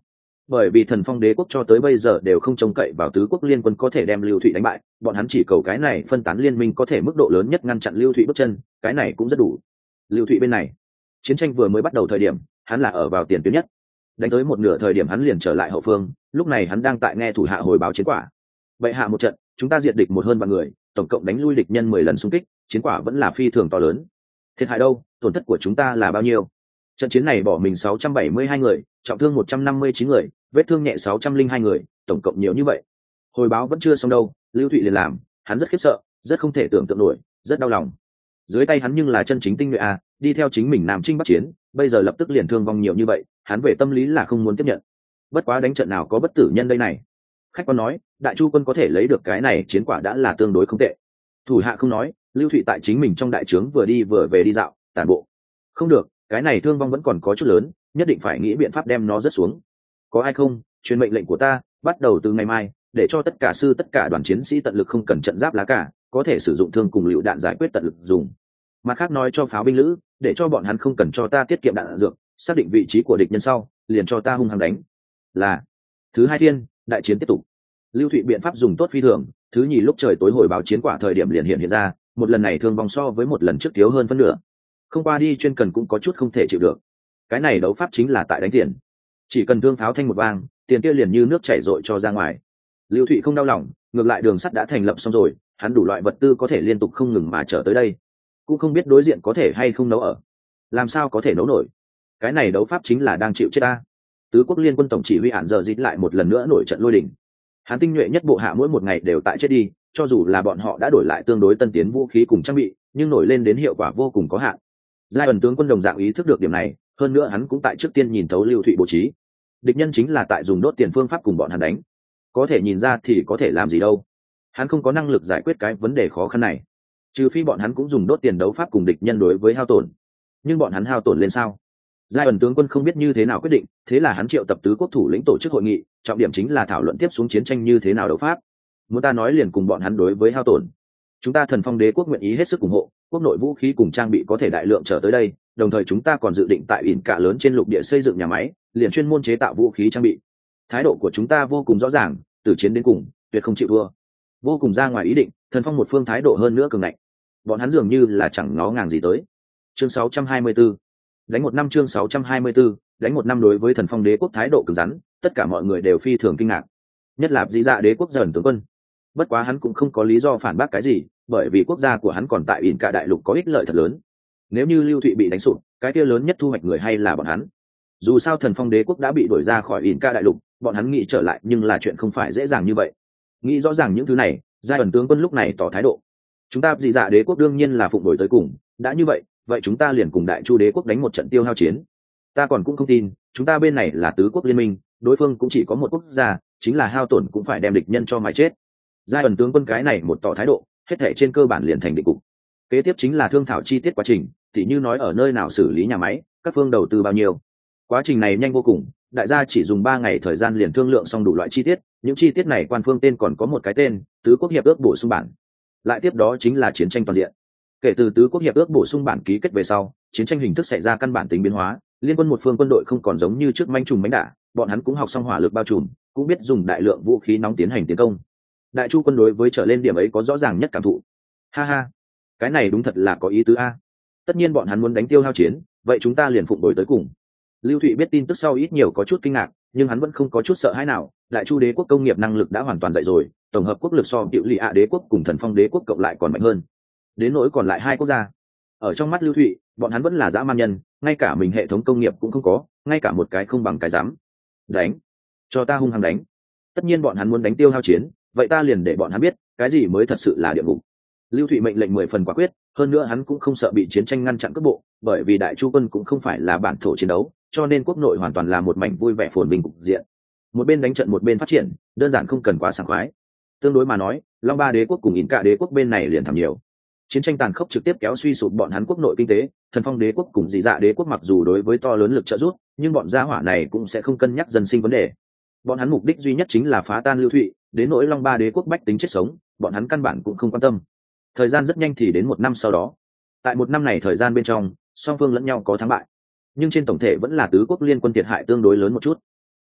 S1: bởi vì Thần Phong Đế quốc cho tới bây giờ đều không trông cậy vào tứ quốc liên quân có thể đem Lưu Thụy đánh bại, bọn hắn chỉ cầu cái này phân tán liên minh có thể mức độ lớn nhất ngăn chặn Lưu Thụy bước chân, cái này cũng rất đủ. Lưu Thụy bên này, chiến tranh vừa mới bắt đầu thời điểm, hắn là ở vào tiền tuyến nhất. Đánh tới một nửa thời điểm hắn liền trở lại hậu phương, lúc này hắn đang tại nghe thủ hạ hồi báo chiến quả. Bệ hạ một trận, chúng ta diệt địch một hơn vạn người, tổng cộng đánh lui địch nhân 10 lần xung kích, chiến quả vẫn là phi thường to lớn. Thiệt hại đâu, tổn thất của chúng ta là bao nhiêu? Trận chiến này bỏ mình 672 người, trọng thương 159 người, vết thương nhẹ 602 người, tổng cộng nhiều như vậy. Hồi báo vẫn chưa xong đâu, Lưu Thụy liền làm, hắn rất khiếp sợ, rất không thể tưởng tượng nổi, rất đau lòng. Dưới tay hắn nhưng là chân chính tinh nhuệ à, đi theo chính mình Nam Chinh Bắc Chiến, bây giờ lập tức liền thương vong nhiều như vậy, hắn về tâm lý là không muốn tiếp nhận. Bất quá đánh trận nào có bất tử nhân đây này. Khách quan nói, Đại Chu quân có thể lấy được cái này chiến quả đã là tương đối không tệ. Thủ hạ không nói, Lưu Thụy tại chính mình trong đại trướng vừa đi vừa về đi dạo, tản bộ. Không được, cái này thương vong vẫn còn có chút lớn, nhất định phải nghĩ biện pháp đem nó rớt xuống. Có ai không, truyền mệnh lệnh của ta, bắt đầu từ ngày mai, để cho tất cả tất cả đoàn chiến sĩ tận lực không cần trận giáp lá cả, có thể sử dụng thương cùng lựu đạn giải quyết tận lực dùng. Mặt khác nói cho pháo binh lữ, để cho bọn hắn không cần cho ta tiết kiệm đạn dược, xác định vị trí của địch nhân sau, liền cho ta hung hăng đánh. Là thứ hai thiên, đại chiến tiếp tục. Lưu Thụy biện pháp dùng tốt phi thường, thứ nhì lúc trời tối hồi báo chiến quả thời điểm liền hiện ra, một lần này thương vong so với một lần trước thiếu hơn phân nửa. Không qua đi chuyên cần cũng có chút không thể chịu được. Cái này đấu pháp chính là tại đánh tiền, chỉ cần thương pháo thanh một vang, tiền kia liền như nước chảy rội cho ra ngoài. Lưu Thụy không đau lòng, ngược lại đường sắt đã thành lập xong rồi, hắn đủ loại vật tư có thể liên tục không ngừng mà trở tới đây, cũng không biết đối diện có thể hay không nấu ở, làm sao có thể nấu nổi. Cái này đấu pháp chính là đang chịu chết ta. Tứ quốc liên quân tổng chỉ huy Hạn Giờ Dịch lại một lần nữa nổi trận lôi đình. Hắn tinh nhuệ nhất bộ hạ mỗi một ngày đều tại chết đi, cho dù là bọn họ đã đổi lại tương đối tân tiến vũ khí cùng trang bị, nhưng nổi lên đến hiệu quả vô cùng có hạn. Giai ẩn tướng quân đồng dạng ý thức được điểm này, hơn nữa hắn cũng tại trước tiên nhìn thấu Lưu Thụy bố trí. Địch nhân chính là tại dùng đốt tiền phương pháp cùng bọn hắn đánh, có thể nhìn ra thì có thể làm gì đâu. Hắn không có năng lực giải quyết cái vấn đề khó khăn này, trừ phi bọn hắn cũng dùng đốt tiền đấu pháp cùng địch nhân đối với hao tổn. Nhưng bọn hắn hao tổn lên sao? Giai ẩn tướng quân không biết như thế nào quyết định, thế là hắn triệu tập tứ quốc thủ lĩnh tổ chức hội nghị, trọng điểm chính là thảo luận tiếp xuống chiến tranh như thế nào đấu pháp. Muốn ta nói liền cùng bọn hắn đối với hao tổn. Chúng ta Thần Phong Đế quốc nguyện ý hết sức ủng hộ, quốc nội vũ khí cùng trang bị có thể đại lượng trở tới đây, đồng thời chúng ta còn dự định tại ỉn cả lớn trên lục địa xây dựng nhà máy, liền chuyên môn chế tạo vũ khí trang bị. Thái độ của chúng ta vô cùng rõ ràng, từ chiến đến cùng, tuyệt không chịu thua. Vô cùng ra ngoài ý định, Thần Phong một phương thái độ hơn nữa cường ngạnh. Bọn hắn dường như là chẳng ngó ngàng gì tới. Chương 624. Đánh một năm. Chương 624. Đánh một năm. Đối với Thần Phong Đế quốc thái độ cứng rắn, tất cả mọi người đều phi thường kinh ngạc. Nhất là Dĩ Dạ Đế quốc Dần tướng quân. Bất quá hắn cũng không có lý do phản bác cái gì, bởi vì quốc gia của hắn còn tại ỉn cả đại lục có ích lợi thật lớn. Nếu như Lưu Thụy bị đánh sụp, cái kia lớn nhất thu hoạch người hay là bọn hắn. Dù sao Thần Phong Đế quốc đã bị đuổi ra khỏi ỉn cả đại lục, bọn hắn nghĩ trở lại nhưng là chuyện không phải dễ dàng như vậy. Nghĩ rõ ràng những thứ này, Giai ẩn tướng quân lúc này tỏ thái độ. Chúng ta Dĩ Dạ Đế quốc đương nhiên là phụng đổi tới cùng, đã như vậy, vậy chúng ta liền cùng Đại Chu Đế quốc đánh một trận tiêu hao chiến. Ta còn cũng không tin, chúng ta bên này là tứ quốc liên minh, đối phương cũng chỉ có một quốc gia, chính là hao tổn cũng phải đem địch nhân cho mà chết. Giai ẩn tướng quân cái này một tỏ thái độ, hết thảy trên cơ bản liền thành định cục. Kế tiếp chính là thương thảo chi tiết quá trình, tỉ như nói ở nơi nào xử lý nhà máy, các phương đầu tư bao nhiêu. Quá trình này nhanh vô cùng, đại gia chỉ dùng 3 ngày thời gian liền thương lượng xong đủ loại chi tiết, những chi tiết này quan phương tên còn có một cái tên, tứ quốc hiệp ước bổ sung bản. Lại tiếp đó chính là chiến tranh toàn diện. Kể từ tứ quốc hiệp ước bổ sung bản ký kết về sau, chiến tranh hình thức xảy ra căn bản tính biến hóa, liên quân một phương quân đội không còn giống như trước manh trùng mánh đả, bọn hắn cũng học xong hỏa lực bao trùm, cũng biết dùng đại lượng vũ khí nóng tiến hành tiến công. Đại Chu quân đối với trở lên điểm ấy có rõ ràng nhất cảm thụ. Ha ha, cái này đúng thật là có ý tứ a. Tất nhiên bọn hắn muốn đánh tiêu hao chiến, vậy chúng ta liền phụng đổi tới cùng. Lưu Thụy biết tin tức sau ít nhiều có chút kinh ngạc, nhưng hắn vẫn không có chút sợ hãi nào. Đại Chu Đế quốc công nghiệp năng lực đã hoàn toàn dậy rồi, tổng hợp quốc lực so Cựu Lị ạ Đế quốc cùng Thần Phong Đế quốc cộng lại còn mạnh hơn. Đến nỗi còn lại hai quốc gia, ở trong mắt Lưu Thụy, bọn hắn vẫn là dã man nhân, ngay cả mình hệ thống công nghiệp cũng không có, ngay cả một cái không bằng cái dám. Đánh, cho ta hung hăng đánh. Tất nhiên bọn hắn muốn đánh tiêu hao chiến, vậy ta liền để bọn hắn biết cái gì mới thật sự là địa ngục. Lưu Thụy mệnh lệnh 10 phần quả quyết, hơn nữa hắn cũng không sợ bị chiến tranh ngăn chặn cước bộ, bởi vì Đại Chu quân cũng không phải là bản thổ chiến đấu, cho nên quốc nội hoàn toàn là một mảnh vui vẻ phồn vinh cục diện. Một bên đánh trận một bên phát triển, đơn giản không cần quá sảng khoái. Tương đối mà nói, Long Ba Đế quốc cùng Ỉn Cả Đế quốc bên này liền thảm nhiều. Chiến tranh tàn khốc trực tiếp kéo suy sụp bọn hắn quốc nội kinh tế, Thần Phong Đế quốc cùng Dĩ Dạ Đế quốc mặc dù đối với to lớn lực trợ giúp, nhưng bọn gia hỏa này cũng sẽ không cân nhắc dân sinh vấn đề. Bọn hắn mục đích duy nhất chính là phá tan Lưu Thụy, đến nỗi Long Ba Đế quốc bách tính chết sống, bọn hắn căn bản cũng không quan tâm. Thời gian rất nhanh thì đến 1 năm sau đó. Tại 1 năm này thời gian bên trong, song phương lẫn nhau có thắng bại, nhưng trên tổng thể vẫn là tứ quốc liên quân thiệt hại tương đối lớn một chút.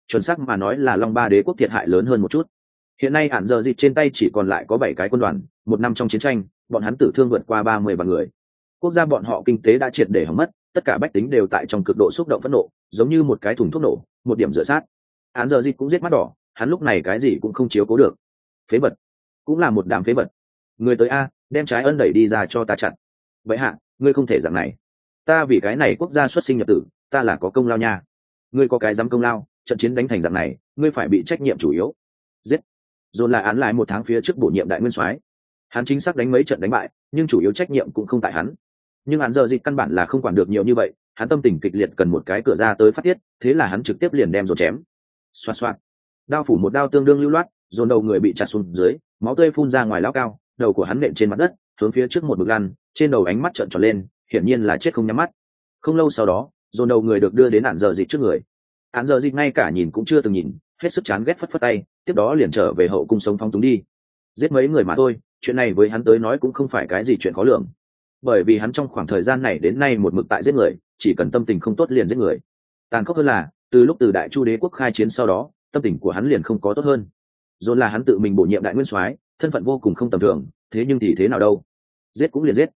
S1: chuẩn xác mà nói là Long Ba đế quốc thiệt hại lớn hơn một chút. Hiện nay ản giờ dịp trên tay chỉ còn lại có 7 cái quân đoàn, một năm trong chiến tranh, bọn hắn tử thương vượt qua 30 vạn người. Quốc gia bọn họ kinh tế đã triệt để hỏng mất, tất cả bách tính đều tại trong cực độ xúc động phẫn nộ, giống như một cái thùng thuốc nổ, một điểm rửa sát. Ản giờ dịp cũng giết mắt đỏ, hắn lúc này cái gì cũng không chiếu cố được. Phế vật, cũng là một đám phế vật. Người tới a, đem trái ân đẩy đi ra cho ta chặn. Vậy hạ, ngươi không thể dạng này. Ta vì cái này quốc gia xuất sinh nhập tử, ta là có công lao nha. Ngươi có cái dám công lao, trận chiến đánh thành dạng này, ngươi phải bị trách nhiệm chủ yếu. Giết. Dồn lại án lại 1 tháng phía trước bổ nhiệm đại nguyên soái. Hắn chính xác đánh mấy trận đánh bại, nhưng chủ yếu trách nhiệm cũng không tại hắn. Nhưng hắn giờ dịch căn bản là không quản được nhiều như vậy, hắn tâm tình kịch liệt cần một cái cửa ra tới phát tiết, thế là hắn trực tiếp liền đem dồn chém. Xoạt xoạt. Đao phủ một đao tương đương lưu loát, dồn đầu người bị chặt xuống dưới, máu tươi phun ra ngoài lao cao, đầu của hắn nện trên mặt đất, hướng phía trước một bực lăn, trên đầu ánh mắt trợn tròn lên, hiển nhiên là chết không nhắm mắt. Không lâu sau đó, dồn đầu người được đưa đến án giờ dịch trước người. Án giờ dịch ngay cả nhìn cũng chưa từng nhìn, hết sức chán ghét phất phất tay, tiếp đó liền trở về hậu cung sống phóng túng đi. Giết mấy người mà thôi, chuyện này với hắn tới nói cũng không phải cái gì chuyện khó lường, bởi vì hắn trong khoảng thời gian này đến nay một mực tại giết người, chỉ cần tâm tình không tốt liền giết người. Tàn khốc hơn là từ lúc từ Đại Chu đế quốc khai chiến sau đó, tâm tình của hắn liền không có tốt hơn. Dồn là hắn tự mình bổ nhiệm đại nguyên soái, thân phận vô cùng không tầm thường, thế nhưng thì thế nào đâu, giết cũng liền giết.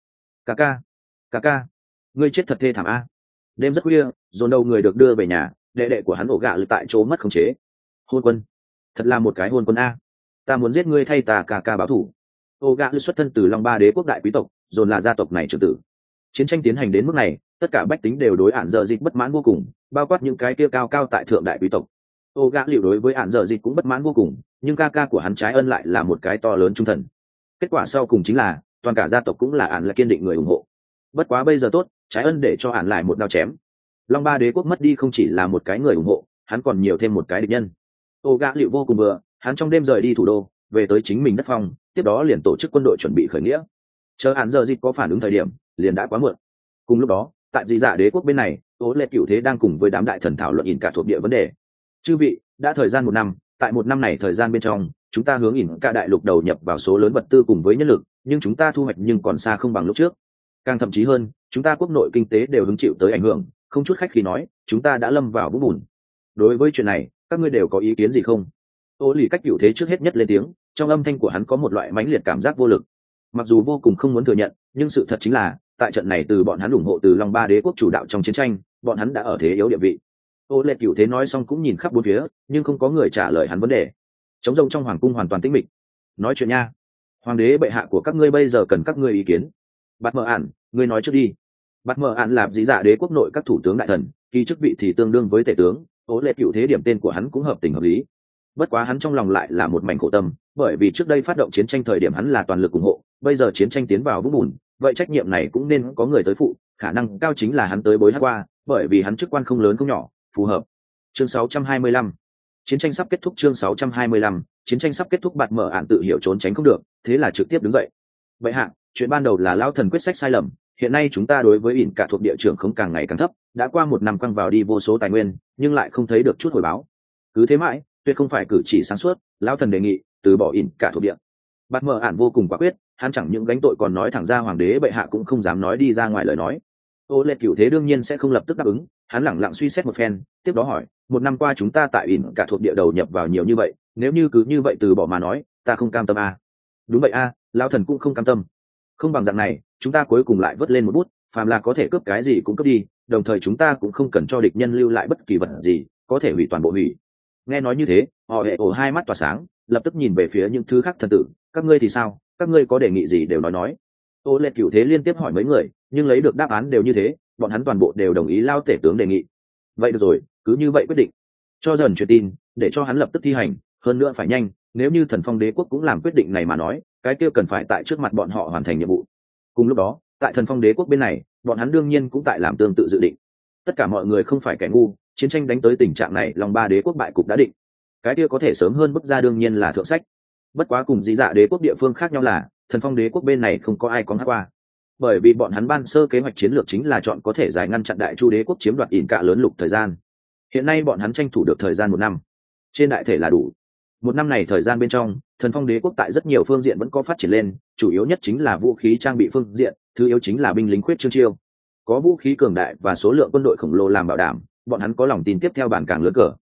S1: Ca ca, ngươi chết thật thê thảm a. Đêm rất khuya, dồn đầu người được đưa về nhà, đệ đệ của hắn ổ gạ tại chỗ mất khống chế. Hôn quân, thật là một cái hôn quân a. Ta muốn giết ngươi thay ta ca báo thù. Ổ gạ xuất thân từ Long Ba đế quốc đại quý tộc, dồn là gia tộc này trưởng tử. Chiến tranh tiến hành đến mức này, tất cả bách tính đều đối ản giờ dịch bất mãn vô cùng, bao quát những cái kia cao cao tại thượng đại quý tộc. Ổ gạ liệu đối với ản giờ dịch cũng bất mãn vô cùng, nhưng ca của hắn trái ân lại là một cái to lớn trung thần. Kết quả sau cùng chính là toàn cả gia tộc cũng là ản là kiên định người ủng hộ. Bất quá bây giờ tốt, trái ân để cho ản lại một đao chém. Long Ba đế quốc mất đi không chỉ là một cái người ủng hộ, hắn còn nhiều thêm một cái địch nhân. Ổ gạ liệu vô cùng vừa, hắn trong đêm rời đi thủ đô, về tới chính mình đất phong, tiếp đó liền tổ chức quân đội chuẩn bị khởi nghĩa. Chờ ản giờ dịch có phản ứng thời điểm, liền đã quá muộn. Cùng lúc đó, tại dị dạ đế quốc bên này, Tố Lệ Cửu Thế đang cùng với đám đại thần thảo luận ỉn cả thuộc địa vấn đề. Chư vị, đã thời gian 1 năm, tại 1 năm này thời gian bên trong, chúng ta hướng ỉn cả đại lục đầu nhập vào số lớn vật tư cùng với nhân lực, nhưng chúng ta thu hoạch nhưng còn xa không bằng lúc trước. Càng thậm chí hơn, chúng ta quốc nội kinh tế đều hứng chịu tới ảnh hưởng, không chút khách khí nói, chúng ta đã lâm vào vũng bùn. Đối với chuyện này, các ngươi đều có ý kiến gì không? Tố Lệ Cách Cửu Thế trước hết nhất lên tiếng, trong âm thanh của hắn có một loại mãnh liệt cảm giác vô lực. Mặc dù vô cùng không muốn thừa nhận, nhưng sự thật chính là tại trận này từ bọn hắn ủng hộ từ Long Ba đế quốc chủ đạo trong chiến tranh, bọn hắn đã ở thế yếu địa vị. Ô Lệ Cửu Thế nói xong cũng nhìn khắp bốn phía, nhưng không có người trả lời hắn vấn đề. Trống rỗng trong hoàng cung hoàn toàn tĩnh mịch. Nói chuyện nha, hoàng đế bệ hạ của các ngươi bây giờ cần các ngươi ý kiến. Bạt Mờ Ản, ngươi nói trước đi. Bạt Mờ Ản là dĩ dạ đế quốc nội các thủ tướng đại thần, kỳ chức vị thì tương đương với tể tướng. Ô Lệ Cửu Thế điểm tên của hắn cũng hợp tình hợp lý. Bất quá hắn trong lòng lại là một mảnh khổ tâm, bởi vì trước đây phát động chiến tranh thời điểm hắn là toàn lực ủng hộ, bây giờ chiến tranh tiến vào vũng bùn, vậy trách nhiệm này cũng nên có người tới phụ, khả năng cao chính là hắn tới bối hát qua, bởi vì hắn chức quan không lớn không nhỏ, phù hợp. Chương 625. Chiến tranh sắp kết thúc. Chương 625. Chiến tranh sắp kết thúc. Bạt Mở Ản tự hiểu trốn tránh không được, thế là trực tiếp đứng dậy. Vậy hạ, chuyện ban đầu là lão thần quyết sách sai lầm, hiện nay chúng ta đối với ỉn cả thuộc địa trưởng không càng ngày càng thấp, đã qua 1 năm quăng vào đi vô số tài nguyên, nhưng lại không thấy được chút hồi báo. Cứ thế mãi, tuyệt không phải cử chỉ sáng suốt, lão thần đề nghị từ bỏ ỉn cả thuộc địa. Bạt Mở Ản vô cùng quả quyết, hắn chẳng những gánh tội còn nói thẳng ra hoàng đế bệ hạ cũng không dám nói đi ra ngoài lời nói. Ô Lệ Cửu Thế đương nhiên sẽ không lập tức đáp ứng, hắn lẳng lặng suy xét một phen, tiếp đó hỏi, 1 năm qua chúng ta tại ỉn cả thuộc địa đầu nhập vào nhiều như vậy, nếu như cứ như vậy từ bỏ mà nói, ta không cam tâm à? Đúng vậy à, lão thần cũng không cam tâm. Không bằng dạng này, chúng ta cuối cùng lại vớt lên một bút, phàm là có thể cướp cái gì cũng cướp đi, đồng thời chúng ta cũng không cần cho địch nhân lưu lại bất kỳ vật gì, có thể hủy toàn bộ hủy. Nghe nói như thế, họ hệ ổ hai mắt tỏa sáng, lập tức nhìn về phía những thứ khác thần tử, các ngươi thì sao, các ngươi có đề nghị gì đều nói. Ô Lệ Cửu Thế liên tiếp hỏi mấy người, nhưng lấy được đáp án đều như thế, bọn hắn toàn bộ đều đồng ý lao tể tướng đề nghị. Vậy được rồi, cứ như vậy quyết định. Cho dần truyền tin, để cho hắn lập tức thi hành, hơn nữa phải nhanh, nếu như Thần Phong đế quốc cũng làm quyết định này mà nói, cái kia cần phải tại trước mặt bọn họ hoàn thành nhiệm vụ. Cùng lúc đó, tại Thần Phong đế quốc bên này, bọn hắn đương nhiên cũng tại làm tương tự dự định. Tất cả mọi người không phải kẻ ngu, chiến tranh đánh tới tình trạng này, Long Ba đế quốc bại cục đã định. Cái kia có thể sớm hơn bước ra đương nhiên là thượng sách. Bất quá cùng dị dạ đế quốc địa phương khác nhau là, Thần Phong đế quốc bên này không có ai có hát qua, bởi vì bọn hắn ban sơ kế hoạch chiến lược chính là chọn có thể giải ngăn chặn Đại Chu đế quốc chiếm đoạt ỉn cả lớn lục thời gian. Hiện nay bọn hắn tranh thủ được thời gian 1 năm, trên đại thể là đủ. 1 năm này thời gian bên trong, Thần Phong đế quốc tại rất nhiều phương diện vẫn có phát triển lên, chủ yếu nhất chính là vũ khí trang bị phương diện, thứ yếu chính là binh lính khuyết trương chiêu. Có vũ khí cường đại và số lượng quân đội khổng lồ làm bảo đảm, bọn hắn có lòng tin tiếp theo bản càng lớn cờ.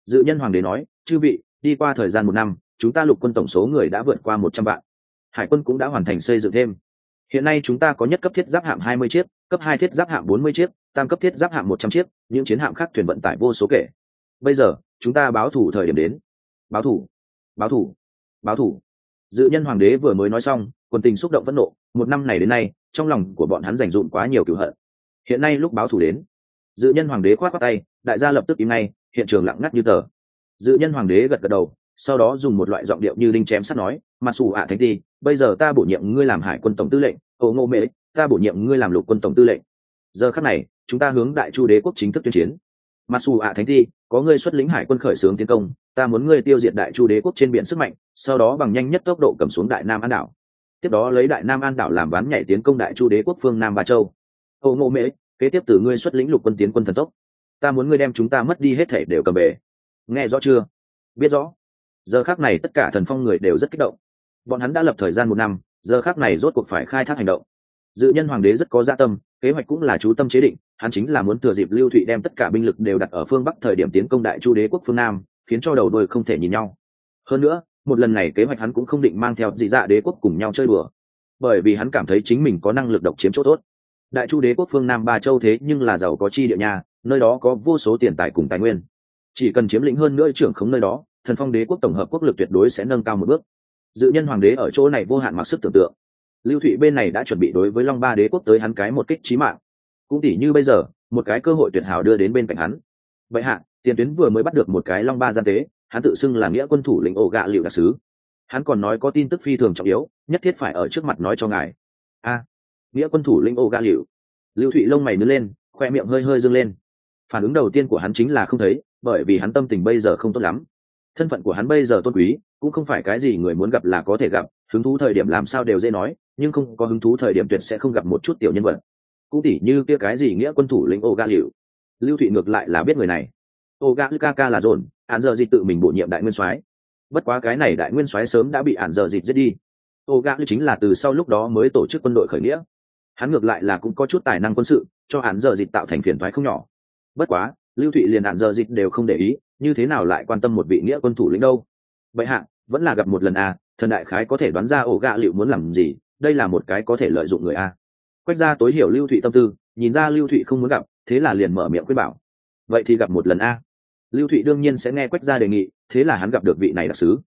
S1: Dự nhân hoàng đế nói, chư vị, đi qua thời gian 1 năm, chúng ta lục quân tổng số người đã vượt qua 100 vạn, hải quân cũng đã hoàn thành xây dựng thêm. Hiện nay chúng ta có nhất cấp thiết giáp hạm 20 chiếc, cấp 2 thiết giáp hạm 40 chiếc, tam cấp thiết giáp hạm 100 chiếc, những chiến hạm khác thuyền vận tải vô số kể. Bây giờ chúng ta báo thủ thời điểm đến. Báo thủ, báo thủ, báo thủ. Dự nhân hoàng đế vừa mới nói xong, quân tình xúc động phẫn nộ. 1 năm này đến nay, trong lòng của bọn hắn dành dụm quá nhiều cừu hận. Hiện nay lúc báo thủ đến. Dự nhân hoàng đế khoát khoát tay, đại gia lập tức im ngay, hiện trường lặng ngắt như tờ. Dự nhân hoàng đế gật gật đầu, sau đó dùng một loại giọng điệu như đinh chém sắt nói, mặc dù thánh ti, bây giờ ta bổ nhiệm ngươi làm hải quân tổng tư lệnh, Ô Ngô Mễ, ta bổ nhiệm ngươi làm lục quân tổng tư lệnh. Giờ khắc này, chúng ta hướng Đại Chu đế quốc chính thức tuyên chiến. Mặc dù thánh ti, có ngươi xuất lĩnh hải quân khởi xướng tiến công, ta muốn ngươi tiêu diệt Đại Chu đế quốc trên biển sức mạnh, sau đó bằng nhanh nhất tốc độ cầm xuống Đại Nam An đảo. Tiếp đó lấy Đại Nam An đảo làm ván nhảy tiến công Đại Chu đế quốc phương Nam Ba Châu. Ô Ngô Mễ, kế tiếp từ ngươi xuất lĩnh lục quân tiến quân thần tốc. Ta muốn ngươi đem chúng ta mất đi hết thảy đều cầm về. Nghe rõ chưa? Biết rõ. Giờ khắc này tất cả thần phong người đều rất kích động. Bọn hắn đã lập thời gian 1 năm, giờ khắc này rốt cuộc phải khai thác hành động. Dự nhân hoàng đế rất có dạ tâm, kế hoạch cũng là chú tâm chế định, hắn chính là muốn thừa dịp Lưu Thụy đem tất cả binh lực đều đặt ở phương Bắc thời điểm tiến công Đại Chu đế quốc phương Nam, khiến cho đầu đuôi không thể nhìn nhau. Hơn nữa, một lần này kế hoạch hắn cũng không định mang theo Dị Dạ đế quốc cùng nhau chơi đùa, bởi vì hắn cảm thấy chính mình có năng lực độc chiếm chỗ tốt. Đại Chu đế quốc phương Nam Ba Châu thế nhưng là giàu có chi địa nhà, nơi đó có vô số tiền tài cùng tài nguyên. Chỉ cần chiếm lĩnh hơn nữa trưởng khống nơi đó, thần phong đế quốc tổng hợp quốc lực tuyệt đối sẽ nâng cao một bước. Dự nhân hoàng đế ở chỗ này vô hạn mặc sức tưởng tượng. Lưu Thụy bên này đã chuẩn bị đối với Long Ba đế quốc tới hắn cái một kích chí mạng. Cũng tỉ như bây giờ, một cái cơ hội tuyệt hảo đưa đến bên cạnh hắn. Vậy hạ, tiền tuyến vừa mới bắt được một cái Long Ba gian tế, hắn tự xưng là nghĩa quân thủ lĩnh ổ gạ liệu đặc sứ. Hắn còn nói có tin tức phi thường trọng yếu, nhất thiết phải ở trước mặt nói cho ngài. A, nghĩa quân thủ lĩnh ổ gạ liệu. Lưu Thụy lông mày nhướng lên, khoe miệng hơi hơi dương lên. Phản ứng đầu tiên của hắn chính là không thấy, bởi vì hắn tâm tình bây giờ không tốt lắm. Thân phận của hắn bây giờ tôn quý, cũng không phải cái gì người muốn gặp là có thể gặp, hứng thú thời điểm làm sao đều dễ nói, nhưng không có hứng thú thời điểm tuyệt sẽ không gặp một chút tiểu nhân vật. Cũng tỉ như kia cái gì nghĩa quân thủ lĩnh Ô Ga Liệu. Lưu Thụy ngược lại là biết người này. Ô Ga Ca là dồn, án giờ dịch tự mình bổ nhiệm đại nguyên soái. Bất quá cái này đại nguyên soái sớm đã bị án giờ dịch giết đi. Ô Ga chính là từ sau lúc đó mới tổ chức quân đội khởi nghĩa. Hắn ngược lại là cũng có chút tài năng quân sự, cho án giờ dịch tạo thành phiền toái không nhỏ. Bất quá, Lưu Thụy liền án giờ dịch đều không để ý, như thế nào lại quan tâm một vị nghĩa quân thủ lĩnh đâu. Vậy hạ, vẫn là gặp một lần a, thần đại khái có thể đoán ra Ổ Gạ Liệu muốn làm gì, đây là một cái có thể lợi dụng người a. Quách gia tối hiểu Lưu Thụy tâm tư, nhìn ra Lưu Thụy không muốn gặp, thế là liền mở miệng khuyên bảo. Vậy thì gặp một lần a. Lưu Thụy đương nhiên sẽ nghe Quách gia đề nghị, thế là hắn gặp được vị này đặc sứ.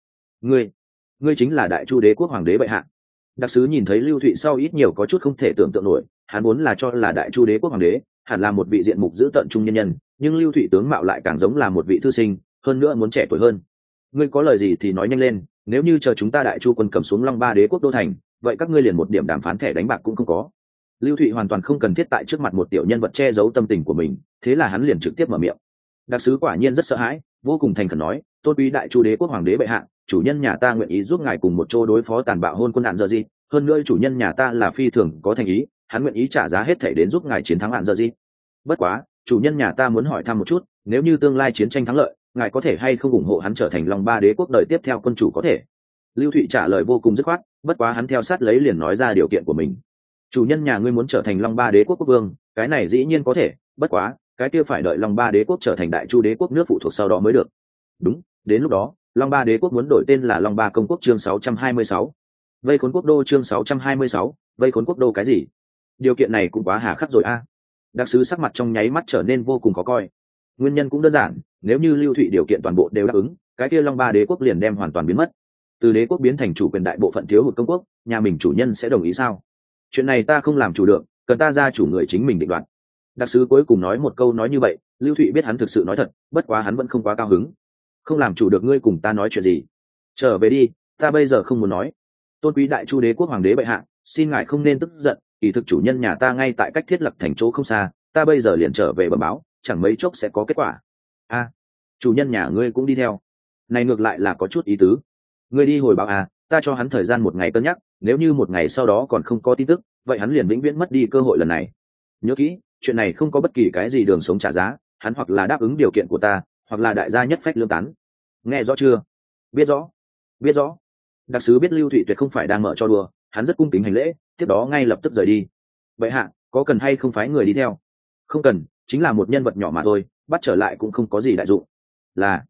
S1: Ngươi chính là Đại Chu đế quốc hoàng đế bệ hạ. Đặc sứ nhìn thấy Lưu Thụy sau ít nhiều có chút không thể tưởng tượng nổi, hắn vốn là cho là Đại Chu đế quốc hoàng đế hẳn là một vị diện mục giữ tận trung nhân nhân, nhưng Lưu Thụy tướng mạo lại càng giống là một vị thư sinh, hơn nữa muốn trẻ tuổi hơn. Ngươi có lời gì thì nói nhanh lên, nếu như chờ chúng ta Đại Chu quân cầm xuống Long Ba đế quốc đô thành, vậy các ngươi liền một điểm đàm phán thẻ đánh bạc cũng không có. Lưu Thụy hoàn toàn không cần thiết tại trước mặt một tiểu nhân vật che giấu tâm tình của mình, thế là hắn liền trực tiếp mở miệng. Đặc sứ quả nhiên rất sợ hãi, vô cùng thành khẩn nói, tôn quý Đại Chu đế quốc hoàng đế bệ hạ, chủ nhân nhà ta nguyện ý giúp ngài cùng một chỗ đối phó tàn bạo hôn quân nạn giờ gì, hơn nữa chủ nhân nhà ta là phi thường có thành ý, hắn nguyện ý trả giá hết thảy đến giúp ngài chiến thắng hạn giờ gì. Bất quá, chủ nhân nhà ta muốn hỏi thăm một chút, nếu như tương lai chiến tranh thắng lợi, ngài có thể hay không ủng hộ hắn trở thành Long Ba đế quốc đời tiếp theo quân chủ có thể. Lưu Thụy trả lời vô cùng dứt khoát, bất quá hắn theo sát lấy liền nói ra điều kiện của mình. Chủ nhân nhà ngươi muốn trở thành Long Ba đế quốc quốc vương, cái này dĩ nhiên có thể, bất quá cái kia phải đợi Long Ba đế quốc trở thành Đại Chu đế quốc nước phụ thuộc sau đó mới được. Đúng, đến lúc đó Long Ba đế quốc muốn đổi tên là Long Ba công quốc chương 626. Vây khốn quốc đô chương 626, vây khốn quốc đô cái gì? Điều kiện này cũng quá hà khắc rồi a. Đặc sứ sắc mặt trong nháy mắt trở nên vô cùng khó coi. Nguyên nhân cũng đơn giản, nếu như Lưu Thụy điều kiện toàn bộ đều đáp ứng, cái kia Long Ba đế quốc liền đem hoàn toàn biến mất. Từ đế quốc biến thành chủ quyền đại bộ phận thiếu hụt công quốc, nhà mình chủ nhân sẽ đồng ý sao? Chuyện này ta không làm chủ được, cần ta ra chủ người chính mình định đoạt. Đặc sứ cuối cùng nói một câu nói như vậy, Lưu Thụy biết hắn thực sự nói thật, bất quá hắn vẫn không quá cao hứng. Không làm chủ được ngươi cùng ta nói chuyện gì? Trở về đi, ta bây giờ không muốn nói. Tôn quý Đại Chu đế quốc hoàng đế bệ hạ, xin ngài không nên tức giận, kỳ thực chủ nhân nhà ta ngay tại cách thiết lập thành chỗ không xa, ta bây giờ liền trở về bẩm báo, chẳng mấy chốc sẽ có kết quả. A, chủ nhân nhà ngươi cũng đi theo? Này ngược lại là có chút ý tứ. Ngươi đi hồi báo à, ta cho hắn thời gian 1 ngày cân nhắc, nếu như 1 ngày sau đó còn không có tin tức, vậy hắn liền vĩnh viễn mất đi cơ hội lần này. Nhớ kỹ, chuyện này không có bất kỳ cái gì đường sống trả giá, hắn hoặc là đáp ứng điều kiện của ta, hoặc là đại gia nhất phách lương tán. Nghe rõ chưa? Biết rõ. Biết rõ. Đặc sứ biết Lưu Thụy tuyệt không phải đang mở cho đùa, hắn rất cung kính hành lễ, tiếp đó ngay lập tức rời đi. Vậy hạ, có cần hay không phái người đi theo? Không cần, chính là một nhân vật nhỏ mà thôi, bắt trở lại cũng không có gì đại dụng. Là.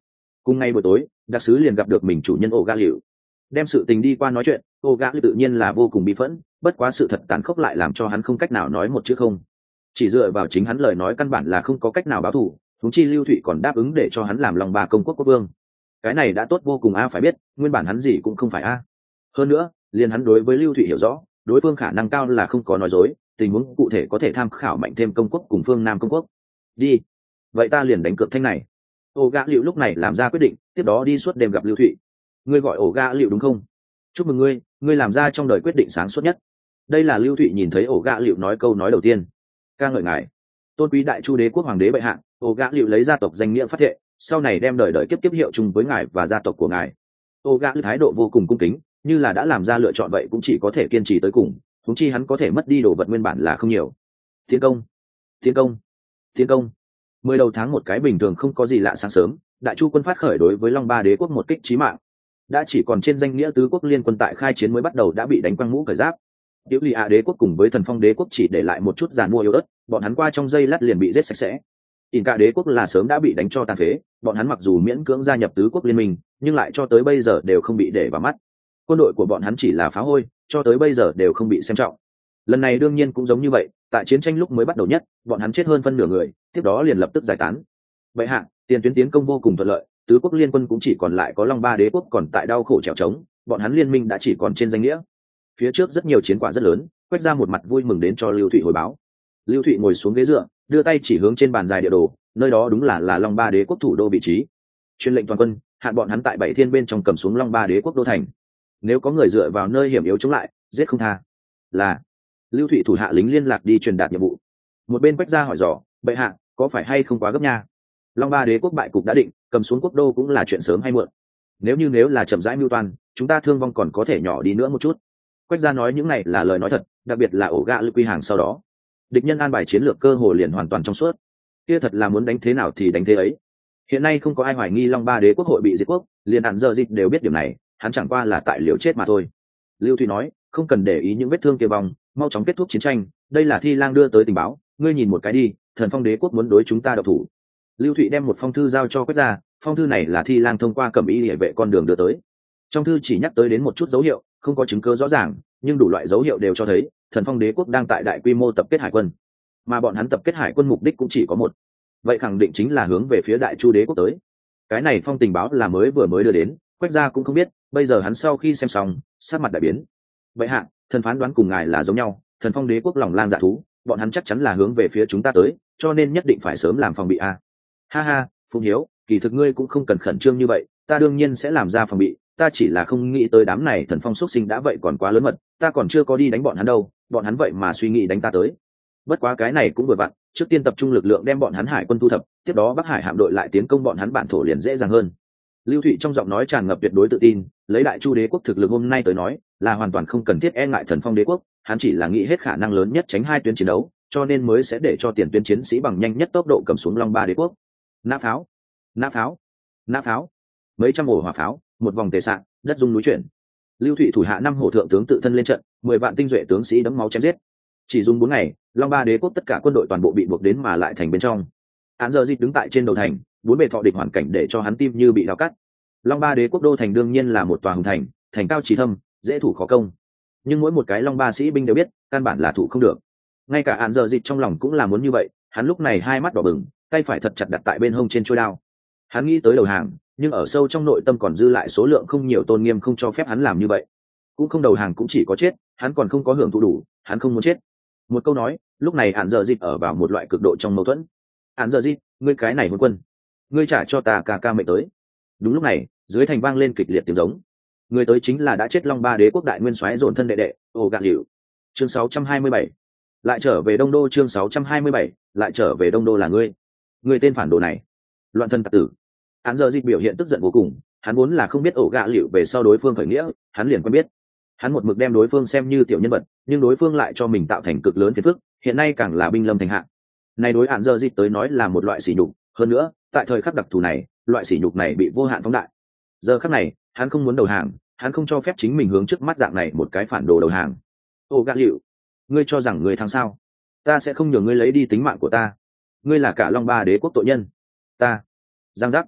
S1: Cùng ngày buổi tối, đặc sứ liền gặp được mình chủ nhân ổ gạ liệu, đem sự tình đi qua nói chuyện. Ổ gạ liệu tự nhiên là vô cùng bi phẫn, bất quá sự thật tàn khốc lại làm cho hắn không cách nào nói một chữ không. Chỉ dựa vào chính hắn lời nói căn bản là không có cách nào báo thù, huống chi Lưu Thụy còn đáp ứng để cho hắn làm Long Ba công quốc quốc vương. Cái này đã tốt vô cùng a, phải biết nguyên bản hắn gì cũng không phải a. Hơn nữa liền hắn đối với Lưu Thụy hiểu rõ, đối phương khả năng cao là không có nói dối, tình huống cụ thể có thể tham khảo Mạnh Thêm công quốc cùng Phương Nam công quốc. Đi, vậy ta liền đánh cược thanh này. Ổ gạ liệu lúc này làm ra quyết định, tiếp đó đi suốt đêm gặp Lưu Thụy. Ngươi gọi ổ gạ liệu đúng không? Chúc mừng ngươi, ngươi làm ra trong đời quyết định sáng suốt nhất. Đây là Lưu Thụy nhìn thấy ổ gạ liệu nói câu nói đầu tiên. Ca ngợi ngài, tôn quý đại chu đế quốc hoàng đế bệ hạ. Ổ gạ liệu lấy gia tộc danh nghĩa phát thệ, sau này đem đời đời kiếp kiếp hiệu chung với ngài và gia tộc của ngài. Ổ gạ liệu thái độ vô cùng cung kính, như là đã làm ra lựa chọn vậy cũng chỉ có thể kiên trì tới cùng, huống chi hắn có thể mất đi đồ vật nguyên bản là không nhiều. Tiến công, tiến công, tiến công. 10 đầu tháng một cái bình thường không có gì lạ, sáng sớm đại chu quân phát khởi đối với Long Ba đế quốc một kích chí mạng. Đã chỉ còn trên danh nghĩa tứ quốc liên quân tại khai chiến mới bắt đầu đã bị đánh quăng mũ cởi giáp. Diệu Lì đế quốc cùng với Thần Phong đế quốc chỉ để lại một chút giàn mua yếu ớt, bọn hắn qua trong giây lát liền bị giết sạch sẽ. Inca đế quốc là sớm đã bị đánh cho tàn phế, bọn hắn mặc dù miễn cưỡng gia nhập tứ quốc liên minh, nhưng lại cho tới bây giờ đều không bị để vào mắt. Quân đội của bọn hắn chỉ là phá hôi, cho tới bây giờ đều không bị xem trọng. Lần này đương nhiên cũng giống như vậy, tại chiến tranh lúc mới bắt đầu nhất, bọn hắn chết hơn phân nửa người, tiếp đó liền lập tức giải tán. Vậy hạ, tiền tuyến tiến công vô cùng thuận lợi, tứ quốc liên quân cũng chỉ còn lại có Long Ba đế quốc còn tại đau khổ trèo trống, bọn hắn liên minh đã chỉ còn trên danh nghĩa. Phía trước rất nhiều chiến quả rất lớn, quét ra một mặt vui mừng đến cho Lưu Thụy hồi báo. Lưu Thụy ngồi xuống ghế dựa, đưa tay chỉ hướng trên bàn dài địa đồ, nơi đó đúng là Long Ba đế quốc thủ đô vị trí. Truyền lệnh toàn quân, hạn bọn hắn tại Bảy Thiên bên trong cầm xuống Long Ba đế quốc đô thành. Nếu có người dựa vào nơi hiểm yếu chống lại, giết không tha. Là. Lưu Thụy thủ hạ lính liên lạc đi truyền đạt nhiệm vụ. Một bên Quách Gia hỏi dò, bệ hạ có phải hay không quá gấp nha? Long Ba đế quốc bại cục đã định, cầm xuống quốc đô cũng là chuyện sớm hay muộn. Nếu là chậm rãi mưu toan, chúng ta thương vong còn có thể nhỏ đi nữa một chút. Quách Gia nói những này là lời nói thật, đặc biệt là ổ gạ lưu quy hàng sau đó, địch nhân an bài chiến lược cơ hồ liền hoàn toàn trong suốt. Kia thật là muốn đánh thế nào thì đánh thế ấy. Hiện nay không có ai hoài nghi Long Ba đế quốc hội bị diệt quốc, liền hạn giờ dịch đều biết điểm này, hắn chẳng qua là tại liều chết mà thôi. Lưu Thụy nói, không cần để ý những vết thương kia vong, mau chóng kết thúc chiến tranh. Đây là Thi Lang đưa tới tình báo, ngươi nhìn một cái đi, Thần Phong đế quốc muốn đối chúng ta độc thủ. Lưu Thụy đem một phong thư giao cho Quách Gia, phong thư này là Thi Lang thông qua Cẩm Y Liễu vệ con đường đưa tới. Trong thư chỉ nhắc tới đến một chút dấu hiệu, không có chứng cứ rõ ràng, nhưng đủ loại dấu hiệu đều cho thấy Thần Phong đế quốc đang tại đại quy mô tập kết hải quân, mà bọn hắn tập kết hải quân mục đích cũng chỉ có một, vậy khẳng định chính là hướng về phía đại chu đế quốc tới. Cái này phong tình báo là mới đưa đến, Quách Gia cũng không biết, bây giờ hắn sau khi xem xong, sắc mặt đại biến. Vậy hạ, thần phán đoán cùng ngài là giống nhau, Thần Phong đế quốc lòng lang dạ thú, bọn hắn chắc chắn là hướng về phía chúng ta tới, cho nên nhất định phải sớm làm phòng bị a. Ha ha, Phùng Hiếu, kỳ thực ngươi cũng không cần khẩn trương như vậy, ta đương nhiên sẽ làm ra phòng bị, ta chỉ là không nghĩ tới đám này Thần Phong xuất sinh đã vậy còn quá lớn mật, ta còn chưa có đi đánh bọn hắn đâu, bọn hắn vậy mà suy nghĩ đánh ta tới. Bất quá cái này cũng vừa vặn, trước tiên tập trung lực lượng đem bọn hắn hải quân thu thập, tiếp đó Bắc Hải hạm đội lại tiến công bọn hắn bản thổ liền dễ dàng hơn. Lưu Thụy trong giọng nói tràn ngập tuyệt đối tự tin, lấy đại chu đế quốc thực lực hôm nay tới nói, là hoàn toàn không cần thiết e ngại Thần Phong đế quốc, hắn chỉ là nghĩ hết khả năng lớn nhất tránh hai tuyến chiến đấu, cho nên mới sẽ để cho tiền tuyến chiến sĩ bằng nhanh nhất tốc độ cầm xuống Long Ba đế quốc. Nã pháo, nã pháo, nã pháo, mấy trăm ổ hỏa pháo, một vòng tề sạn, đất rung núi chuyển. Lưu Thụy thủ hạ 5 hổ thượng tướng tự thân lên trận, 10 vạn tinh duệ tướng sĩ đẫm máu chém giết. Chỉ dùng 4 ngày, Long Ba đế quốc tất cả quân đội toàn bộ bị buộc đến mà lại thành bên trong. Án giờ dịch đứng tại trên đầu thành, bốn bề thọ địch hoàn cảnh để cho hắn tim như bị đào cắt. Long Ba đế quốc đô thành đương nhiên là một tòa hùng thành, thành cao chí thâm, dễ thủ khó công. Nhưng mỗi một cái Long Ba sĩ binh đều biết, căn bản là thủ không được. Ngay cả án giờ dịch trong lòng cũng là muốn như vậy, hắn lúc này hai mắt đỏ bừng, tay phải thật chặt đặt tại bên hông trên chuôi đao. Hắn nghĩ tới đầu hàng, nhưng ở sâu trong nội tâm còn dư lại số lượng không nhiều tôn nghiêm không cho phép hắn làm như vậy. Cũng không đầu hàng cũng chỉ có chết, hắn còn không có hưởng thụ đủ, hắn không muốn chết. Một câu nói, lúc này án giờ dịch ở vào một loại cực độ trong mâu thuẫn. Án giờ dịch, ngươi cái này hôn quân, ngươi trả cho ta ca mệnh tới. Đúng lúc này, dưới thành vang lên kịch liệt tiếng giống. Người tới chính là đã chết Long Ba đế quốc đại nguyên soái dồn thân đệ đệ, Ổ Gạ Liệu. Chương 627. Lại trở về Đông Đô. Chương 627. Lại trở về Đông Đô là ngươi. Ngươi tên phản đồ này, loạn thân tặc tử. Án giờ dịch biểu hiện tức giận vô cùng, hắn vốn là không biết Ổ Gạ Liệu về sau đối phương khởi nghĩa, hắn liền quen biết. Hắn một mực đem đối phương xem như tiểu nhân vật, nhưng đối phương lại cho mình tạo thành cực lớn phiền phức, hiện nay càng là binh lâm thành hạ. Này đối án giờ dịch tới nói là một loại sỉ nhục, hơn nữa, tại thời khắc đặc thù này, loại sỉ nhục này bị vô hạn phóng đại. Giờ khắc này, hắn không muốn đầu hàng, hắn không cho phép chính mình hướng trước mắt dạng này một cái phản đồ đầu hàng. Ổ Gạ Liệu, ngươi cho rằng ngươi thắng sao? Ta sẽ không nhường ngươi lấy đi tính mạng của ta. Ngươi là cả Long Ba đế quốc tội nhân. Ta. Giang giác.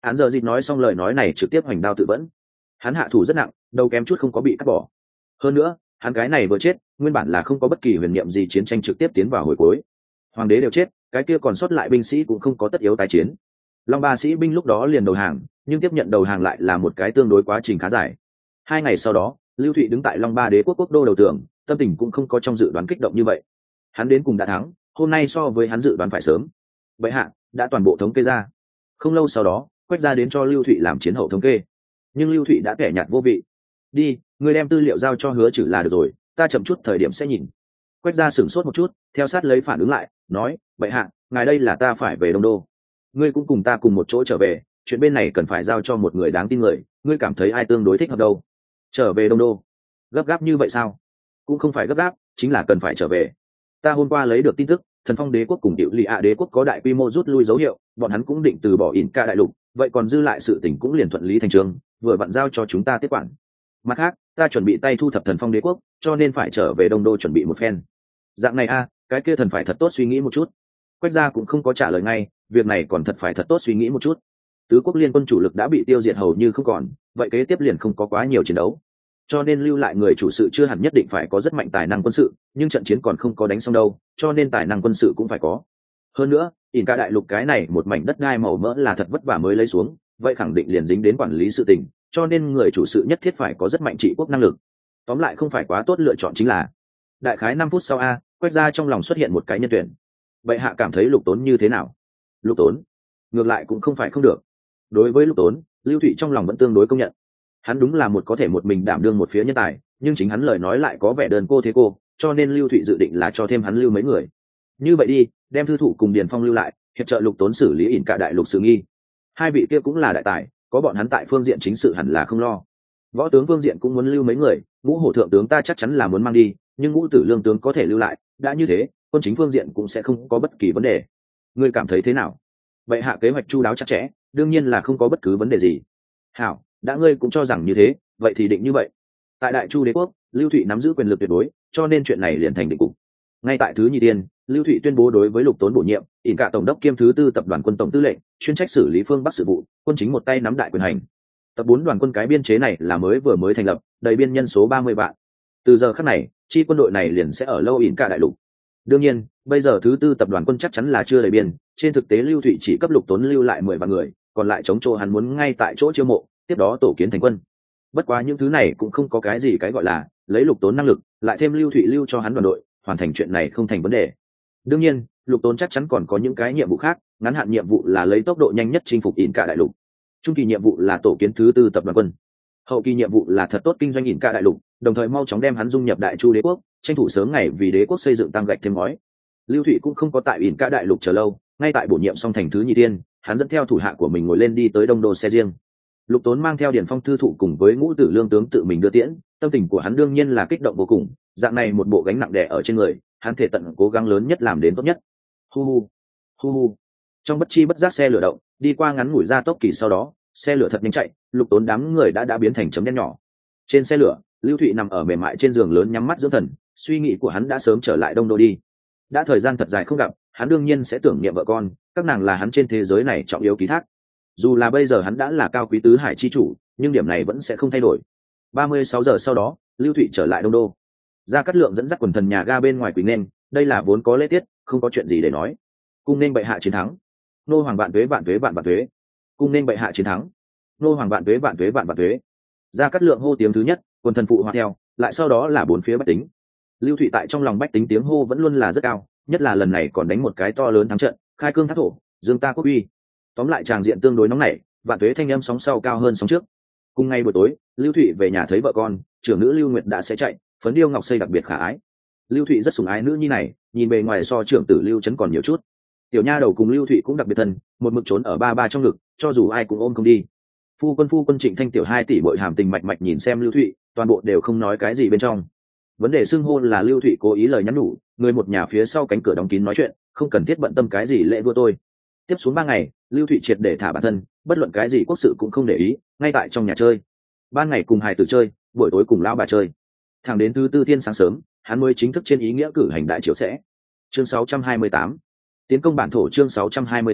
S1: Hắn giờ dịp nói xong lời nói này trực tiếp hoành đao tự vẫn. Hắn hạ thủ rất nặng, đầu kém chút không có bị cắt bỏ. Hơn nữa, hắn cái này vừa chết, nguyên bản là không có bất kỳ huyền niệm gì chiến tranh trực tiếp tiến vào hồi cuối. Hoàng đế đều chết, cái kia còn sót lại binh sĩ cũng không có tất yếu tái chiến. Long Ba sĩ binh lúc đó liền đầu hàng, nhưng tiếp nhận đầu hàng lại là một cái tương đối quá trình khá dài. 2 ngày sau đó, Lưu Thụy đứng tại Long Ba đế quốc quốc đô đầu tường, tâm tình cũng không có trong dự đoán kích động như vậy. Hắn đến cùng đã thắng, hôm nay so với hắn dự đoán phải sớm. Bệ hạ đã toàn bộ thống kê ra. Không lâu sau đó, Quách gia đến cho Lưu Thụy làm chiến hậu thống kê, nhưng Lưu Thụy đã kẻ nhạt vô vị. Đi, ngươi đem tư liệu giao cho Hứa Trừ là được rồi, ta chậm chút thời điểm sẽ nhìn. Quách gia sửng sốt một chút, theo sát lấy phản ứng lại, nói: bệ hạ, ngài đây là ta phải về Đông Đô, ngươi cũng cùng ta cùng một chỗ trở về, chuyện bên này cần phải giao cho một người đáng tin người, ngươi cảm thấy ai tương đối thích hợp đâu? Trở về Đông Đô? Gấp gáp như vậy sao? Cũng không phải gấp gáp, chính là cần phải trở về. Ta hôm qua lấy được tin tức, Thần Phong đế quốc cùng Diệu Lị ạ đế quốc có đại quy mô rút lui dấu hiệu, bọn hắn cũng định từ bỏ Inca đại lục, vậy còn dư lại sự tình cũng liền thuận lý thành chương, vừa vặn giao cho chúng ta tiếp quản. Mặt khác, ta chuẩn bị tay thu thập Thần Phong đế quốc, cho nên phải trở về Đông Đô chuẩn bị một phen. Dạng này a, cái kia thần phải thật tốt suy nghĩ một chút. Quách gia cũng không có trả lời ngay, việc này còn thật phải thật tốt suy nghĩ một chút. Tứ quốc liên quân chủ lực đã bị tiêu diệt hầu như không còn, vậy kế tiếp liền không có quá nhiều chiến đấu, cho nên lưu lại người chủ sự chưa hẳn nhất định phải có rất mạnh tài năng quân sự, nhưng trận chiến còn không có đánh xong đâu, cho nên tài năng quân sự cũng phải có. Hơn nữa, Inca đại lục cái này một mảnh đất đai màu mỡ là thật vất vả mới lấy xuống, vậy khẳng định liền dính đến quản lý sự tình, cho nên người chủ sự nhất thiết phải có rất mạnh trị quốc năng lực. Tóm lại không phải quá tốt lựa chọn chính là. Đại khái 5 phút sau Quách gia trong lòng xuất hiện một cái nhân tuyển. Bệ hạ cảm thấy Lục Tốn như thế nào? Lục Tốn? Ngược lại cũng không phải không được. Đối với Lục Tốn, Lưu Thụy trong lòng vẫn tương đối công nhận. Hắn đúng là một có thể một mình đảm đương một phía nhân tài, nhưng chính hắn lời nói lại có vẻ đơn cô thế cô, cho nên Lưu Thụy dự định là cho thêm hắn lưu mấy người. Như vậy đi, đem Thư Thụ cùng Điền Phong lưu lại, hiệp trợ Lục Tốn xử lý Inca đại lục sự nghi. Hai vị kia cũng là đại tài, có bọn hắn tại phương diện chính sự hẳn là không lo. Võ tướng phương diện cũng muốn lưu mấy người, Ngũ Hổ thượng tướng ta chắc chắn là muốn mang đi, nhưng Ngũ Tử lương tướng có thể lưu lại, đã như thế, quân chính phương diện cũng sẽ không có bất kỳ vấn đề. Ngươi cảm thấy thế nào? Vậy hạ kế hoạch chu đáo chặt chẽ, đương nhiên là không có bất cứ vấn đề gì. Hảo, đã ngươi cũng cho rằng như thế, vậy thì định như vậy. Tại Đại Chu đế quốc, Lưu Thụy nắm giữ quyền lực tuyệt đối, cho nên chuyện này liền thành định cục. Ngay tại Thứ Nhì Tiên, Lưu Thụy tuyên bố đối với Lục Tốn bổ nhiệm, Inca tổng đốc kiêm thứ tư tập đoàn quân tổng tư lệnh, chuyên trách xử lý phương Bắc sự vụ, quân chính một tay nắm đại quyền hành. Tập 4 đoàn quân cái biên chế này là vừa mới thành lập, đầy biên nhân số 30 vạn. Từ giờ khắc này, chi quân đội này liền sẽ ở lâu Inca đại lục. Đương nhiên, bây giờ thứ tư tập đoàn quân chắc chắn là chưa đầy biên, trên thực tế Lưu Thụy chỉ cấp Lục Tốn lưu lại 10 vạn người, còn lại chống chỗ hắn muốn ngay tại chỗ chiêu mộ, tiếp đó tổ kiến thành quân. Bất quá những thứ này cũng không có cái gì cái gọi là lấy Lục Tốn năng lực, lại thêm Lưu Thụy lưu cho hắn đoàn đội, hoàn thành chuyện này không thành vấn đề. Đương nhiên, Lục Tốn chắc chắn còn có những cái nhiệm vụ khác, ngắn hạn nhiệm vụ là lấy tốc độ nhanh nhất chinh phục Inca đại lục. Trung kỳ nhiệm vụ là tổ kiến thứ tư tập đoàn quân. Hậu kỳ nhiệm vụ là thật tốt kinh doanh Inca đại lục, đồng thời mau chóng đem hắn dung nhập Đại Chu đế quốc, tranh thủ sớm ngày vì đế quốc xây dựng tăng gạch thêm ngói. Lưu Thụy cũng không có tại Inca đại lục chờ lâu, ngay tại bổ nhiệm xong thành Thứ Nhì Tiên, hắn dẫn theo thủ hạ của mình ngồi lên đi tới Đông Đô xe riêng. Lục Tốn mang theo Điền Phong Thư Thụ cùng với Ngũ Tử lương tướng tự mình đưa tiễn, tâm tình của hắn đương nhiên là kích động vô cùng, dạng này một bộ gánh nặng đè ở trên người, hắn thể tận cố gắng lớn nhất làm đến tốt nhất. Hu hu, hu hu. Trong bất chi bất giác xe lửa động, đi qua ngắn ngủi gia tốc kỳ sau đó, xe lửa thật nhanh chạy, Lục Tốn đám người đã biến thành chấm đen nhỏ. Trên xe lửa, Lưu Thụy nằm ở mềm mại trên giường lớn nhắm mắt dưỡng thần, suy nghĩ của hắn đã sớm trở lại Đông Đô đi. Đã thời gian thật dài không gặp, hắn đương nhiên sẽ tưởng niệm vợ con, các nàng là hắn trên thế giới này trọng yếu ký thác. Dù là bây giờ hắn đã là cao quý tứ hải chi chủ, nhưng điểm này vẫn sẽ không thay đổi. 36 giờ sau đó, Lưu Thụy trở lại Đông Đô. Gia Cát Lượng dẫn dắt quần thần nhà ga bên ngoài quỳ nên, đây là vốn có lễ tiết, không có chuyện gì để nói. Cung nên bệ hạ chiến thắng. Nô hoàng vạn tuế vạn tuế vạn vạn tuế. Cung nên bệ hạ chiến thắng. Nô hoàng vạn tuế vạn tuế vạn vạn tuế. Gia Cát Lượng hô tiếng thứ nhất, quần thần phụ hòa theo, lại sau đó là bốn phía bách tính. Lưu Thụy tại trong lòng bách tính tiếng hô vẫn luôn là rất cao, nhất là lần này còn đánh một cái to lớn thắng trận, khai cương thác thổ, dương ta quốc uy. Tóm lại tràng diện tương đối nóng nảy, vạn tuế thanh âm sóng sau cao hơn sóng trước. Cùng ngày buổi tối, Lưu Thụy về nhà thấy vợ con, trưởng nữ Lưu Nguyệt đã sẽ chạy, phấn điêu ngọc xây đặc biệt khả ái. Lưu Thụy rất sủng ái nữ nhi này, nhìn bề ngoài so trưởng tử Lưu Trấn còn nhiều chút. Tiểu nha đầu cùng Lưu Thụy cũng đặc biệt thân, một mực trốn ở ba trong ngực, cho dù ai cũng ôm không đi. Phu quân Trịnh Thanh tiểu 2 tỷ bội hàm tình mạch mạch nhìn xem Lưu Thụy, toàn bộ đều không nói cái gì bên trong. Vấn đề xưng hôn là Lưu Thụy cố ý lời nhắn nhủ, người một nhà phía sau cánh cửa đóng kín nói chuyện, không cần thiết bận tâm cái gì lễ vua tôi. Tiếp xuống 3 ngày, Lưu Thụy triệt để thả bản thân, bất luận cái gì quốc sự cũng không để ý, ngay tại trong nhà chơi. Ban ngày cùng hài tử chơi, buổi tối cùng lão bà chơi. Thẳng đến thứ tư thiên sáng sớm, hắn mới chính thức trên ý nghĩa cử hành đại triều sẽ. Chương 628. Tiến công bản thổ chương 628,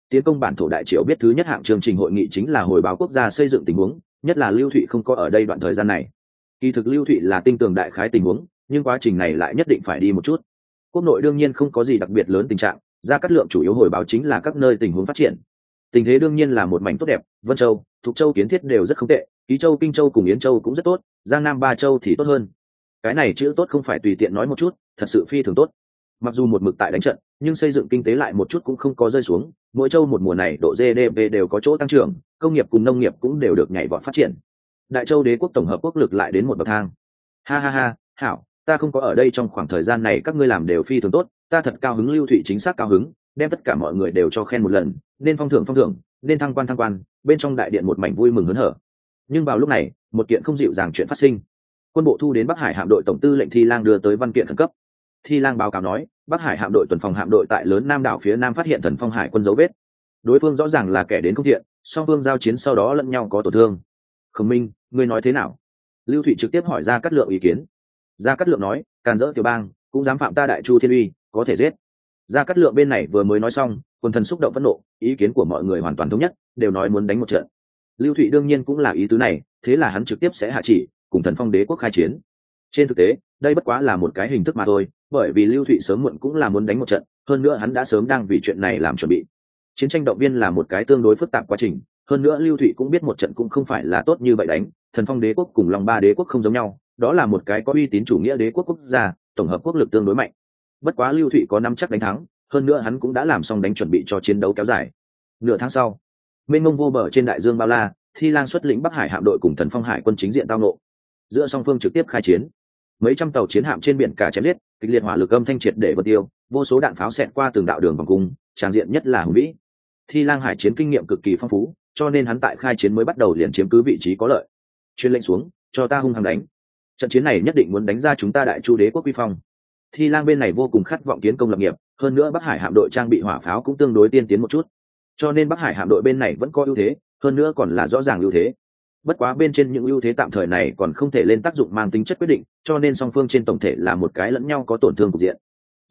S1: tiến công bản thổ đại triều biết thứ nhất hạng chương trình hội nghị chính là hồi báo quốc gia xây dựng tình huống, nhất là Lưu Thụy không có ở đây đoạn thời gian này. Kỳ thực Lưu Thụy là tinh tường đại khái tình huống, nhưng quá trình này lại nhất định phải đi một chút. Quốc nội đương nhiên không có gì đặc biệt lớn tình trạng, Gia Cát Lượng chủ yếu hồi báo chính là các nơi tình huống phát triển. Tình thế đương nhiên là một mảnh tốt đẹp, Vân Châu, Thục Châu kiến thiết đều rất không tệ, Ký Châu, Kinh Châu cùng Yến Châu cũng rất tốt, Giang Nam Ba Châu thì tốt hơn. Cái này chữ tốt không phải tùy tiện nói một chút, thật sự phi thường tốt. Mặc dù một mực tại đánh trận, nhưng xây dựng kinh tế lại một chút cũng không có rơi xuống, mỗi châu một mùa này độ GDP đều có chỗ tăng trưởng, công nghiệp cùng nông nghiệp cũng đều được nhảy vọt phát triển. Đại Châu đế quốc tổng hợp quốc lực lại đến một bậc thang. Ha ha ha, hảo, ta không có ở đây trong khoảng thời gian này các ngươi làm đều phi thường tốt, ta thật cao hứng. Lưu Thụy chính xác cao hứng, đem tất cả mọi người đều cho khen một lần, nên phong thưởng, nên thăng quan, bên trong đại điện một mảnh vui mừng hớn hở. Nhưng vào lúc này, một kiện không dịu dàng chuyện phát sinh. Quân bộ thu đến Bắc Hải hạm đội tổng tư lệnh Thi Lang đưa tới văn kiện khẩn cấp. Thi Lang báo cáo nói, Bắc Hải hạm đội tuần phòng hạm đội tại lớn Nam đảo phía nam phát hiện Thần Phong Hải quân dấu vết. Đối phương rõ ràng là kẻ đến không thiện, song phương giao chiến sau đó lẫn nhau có tổn thương. Khổng Minh, ngươi nói thế nào? Lưu Thụy trực tiếp hỏi Gia Cát Lượng ý kiến. Gia Cát Lượng nói, càn rỡ tiểu bang, cũng dám phạm ta Đại Chu thiên uy, có thể giết. Gia Cát Lượng bên này vừa mới nói xong, quân thần xúc động phẫn nộ, ý kiến của mọi người hoàn toàn thống nhất, đều nói muốn đánh một trận. Lưu Thụy đương nhiên cũng là ý tứ này, thế là hắn trực tiếp sẽ hạ chỉ, cùng Thần Phong đế quốc khai chiến. Trên thực tế, đây bất quá là một cái hình thức mà thôi, bởi vì Lưu Thụy sớm muộn cũng là muốn đánh một trận, hơn nữa hắn đã sớm đang vì chuyện này làm chuẩn bị. Chiến tranh động viên là một cái tương đối phức tạp quá trình, hơn nữa Lưu Thụy cũng biết một trận cũng không phải là tốt như vậy đánh, Thần Phong đế quốc cùng Long Ba đế quốc không giống nhau, đó là một cái có uy tín chủ nghĩa đế quốc quốc gia, tổng hợp quốc lực tương đối mạnh. Bất quá Lưu Thụy có nắm chắc đánh thắng, hơn nữa hắn cũng đã làm xong đánh chuẩn bị cho chiến đấu kéo dài. Nửa tháng sau, mênh mông vô bờ trên đại dương bao la, Thi Lang xuất lĩnh Bắc Hải hạm đội cùng Thần Phong Hải quân chính diện tao nộ. Giữa song phương trực tiếp khai chiến. Mấy trăm tàu chiến hạm trên biển cả chém giết, kịch liệt hỏa lực âm thanh triệt để vượt tiêu, vô số đạn pháo xẹt qua từng đạo đường vòng cung, tràng diện nhất là hùng vĩ. Thi Lang hải chiến kinh nghiệm cực kỳ phong phú, cho nên hắn tại khai chiến mới bắt đầu liền chiếm cứ vị trí có lợi. Truyền lệnh xuống, cho ta hung hăng đánh. Trận chiến này nhất định muốn đánh ra chúng ta Đại Chu đế quốc uy phong. Thi Lang bên này vô cùng khát vọng kiến công lập nghiệp, hơn nữa Bắc Hải hạm đội trang bị hỏa pháo cũng tương đối tiên tiến một chút, cho nên Bắc Hải hạm đội bên này vẫn có ưu thế, hơn nữa còn là rõ ràng ưu thế. Bất quá bên trên những ưu thế tạm thời này còn không thể lên tác dụng mang tính chất quyết định, cho nên song phương trên tổng thể là một cái lẫn nhau có tổn thương cục diện.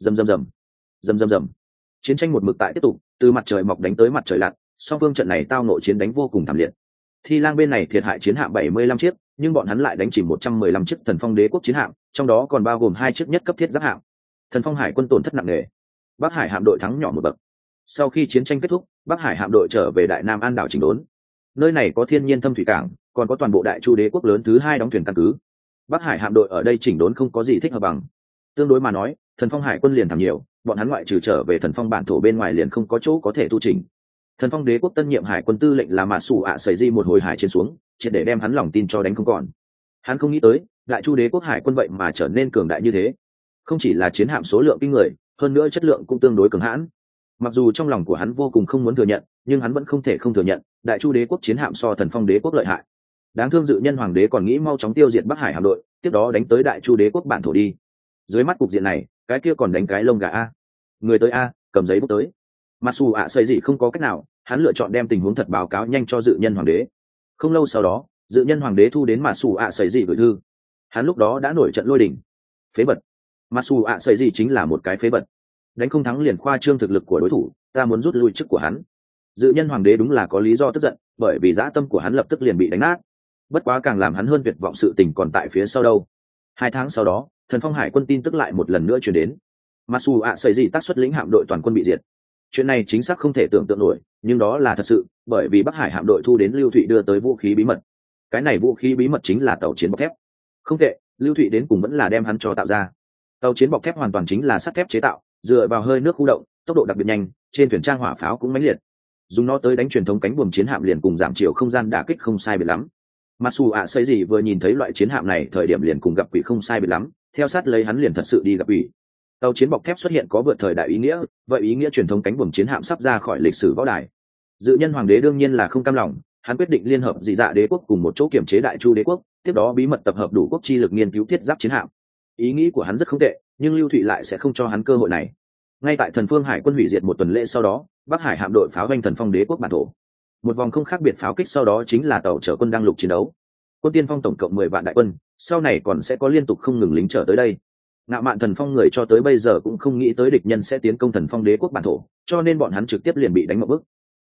S1: Rầm. Chiến tranh một mực tại tiếp tục, từ mặt trời mọc đánh tới mặt trời lặn, song phương trận này tao nội chiến đánh vô cùng thảm liệt. Thi Lang bên này thiệt hại chiến hạm 75 chiếc, nhưng bọn hắn lại đánh chìm 115 chiếc Thần Phong đế quốc chiến hạm, trong đó còn bao gồm 2 chiếc nhất cấp thiết giáp hạm. Thần Phong hải quân tổn thất nặng nề. Bắc Hải hạm đội thắng nhỏ một bậc. Sau khi chiến tranh kết thúc, Bắc Hải hạm đội trở về Đại Nam An đảo chỉnh đốn. Nơi này có thiên nhiên thâm thủy cảng, còn có toàn bộ Đại Chu đế quốc lớn thứ 2 đóng thuyền căn cứ. Bắc Hải hạm đội ở đây chỉnh đốn không có gì thích hợp bằng. Tương đối mà nói, Thần Phong hải quân liền thảm nhiều, bọn hắn ngoại trừ trở về Thần Phong bản thổ bên ngoài liền không có chỗ có thể tu chỉnh. Thần Phong đế quốc tân nhiệm hải quân tư lệnh là Mã Sủ ạ Sẩy Di một hồi hải chiến xuống, triệt để đem hắn lòng tin cho đánh không còn. Hắn không nghĩ tới, Đại Chu đế quốc hải quân vậy mà trở nên cường đại như thế. Không chỉ là chiến hạm số lượng kinh người, hơn nữa chất lượng cũng tương đối cường hãn. Mặc dù trong lòng của hắn vô cùng không muốn thừa nhận, nhưng hắn vẫn không thể không thừa nhận, Đại Chu đế quốc chiến hạm so Thần Phong đế quốc lợi hại. Đáng thương Dự Nhân hoàng đế còn nghĩ mau chóng tiêu diệt Bắc Hải hạm đội, tiếp đó đánh tới Đại Chu đế quốc bản thổ đi. Dưới mắt cục diện này, cái kia còn đánh cái lông gà a. Người tới a, cầm giấy bút tới. Mặc dù Sẩy Di không có cách nào, hắn lựa chọn đem tình huống thật báo cáo nhanh cho Dự Nhân hoàng đế. Không lâu sau đó, Dự Nhân hoàng đế thu đến Mặc dù Sẩy Di gửi thư. Hắn lúc đó đã nổi trận lôi đình. Phế vật. Mặc dù Sẩy Di chính là một cái phế vật. Đánh không thắng liền khoa trương thực lực của đối thủ, ta muốn rút lui chức của hắn. Dự Nhân hoàng đế đúng là có lý do tức giận, bởi vì dã tâm của hắn lập tức liền bị đánh nát. Bất quá càng làm hắn hơn tuyệt vọng sự tình còn tại phía sau đâu. 2 tháng sau đó, Thần Phong hải quân tin tức lại một lần nữa truyền đến. Mặc dù Sẩy Di tác xuất lĩnh hạm đội toàn quân bị diệt. Chuyện này chính xác không thể tưởng tượng nổi, nhưng đó là thật sự, bởi vì Bắc Hải hạm đội thu đến Lưu Thụy đưa tới vũ khí bí mật. Cái này vũ khí bí mật chính là tàu chiến bọc thép. Không tệ, Lưu Thụy đến cùng vẫn là đem hắn cho tạo ra. Tàu chiến bọc thép hoàn toàn chính là sắt thép chế tạo, dựa vào hơi nước khu động, tốc độ đặc biệt nhanh, trên thuyền trang hỏa pháo cũng mãnh liệt. Dùng nó tới đánh truyền thống cánh buồm chiến hạm liền cùng giảm chiều không gian đả kích không sai biệt lắm. Mặc dù Sẩy Di vừa nhìn thấy loại chiến hạm này thời điểm liền cùng gặp quỷ không sai biệt lắm, theo sát lấy hắn liền thật sự đi gặp quỷ. Tàu chiến bọc thép xuất hiện có vượt thời đại ý nghĩa, vậy ý nghĩa truyền thống cánh buồm chiến hạm sắp ra khỏi lịch sử võ đài. Dự Nhân hoàng đế đương nhiên là không cam lòng, hắn quyết định liên hợp Dị Dạ đế quốc cùng một chỗ kiểm chế Đại Chu đế quốc, tiếp đó bí mật tập hợp đủ quốc chi lực nghiên cứu thiết giáp chiến hạm. Ý nghĩ của hắn rất không tệ, nhưng Lưu Thụy lại sẽ không cho hắn cơ hội này. Ngay tại Thần Phương hải quân hủy diệt một tuần lễ sau đó, Bắc Hải hạm đội pháo vanh Thần Phong đế quốc bản thổ. Một vòng không khác biệt pháo kích sau đó chính là tàu chở quân đăng lục chiến đấu. Quân tiên phong tổng cộng 10 vạn đại quân, sau này còn sẽ có liên tục không ngừng lính trở tới đây. Ngạo mạn Thần Phong người cho tới bây giờ cũng không nghĩ tới địch nhân sẽ tiến công Thần Phong đế quốc bản thổ, cho nên bọn hắn trực tiếp liền bị đánh một bước.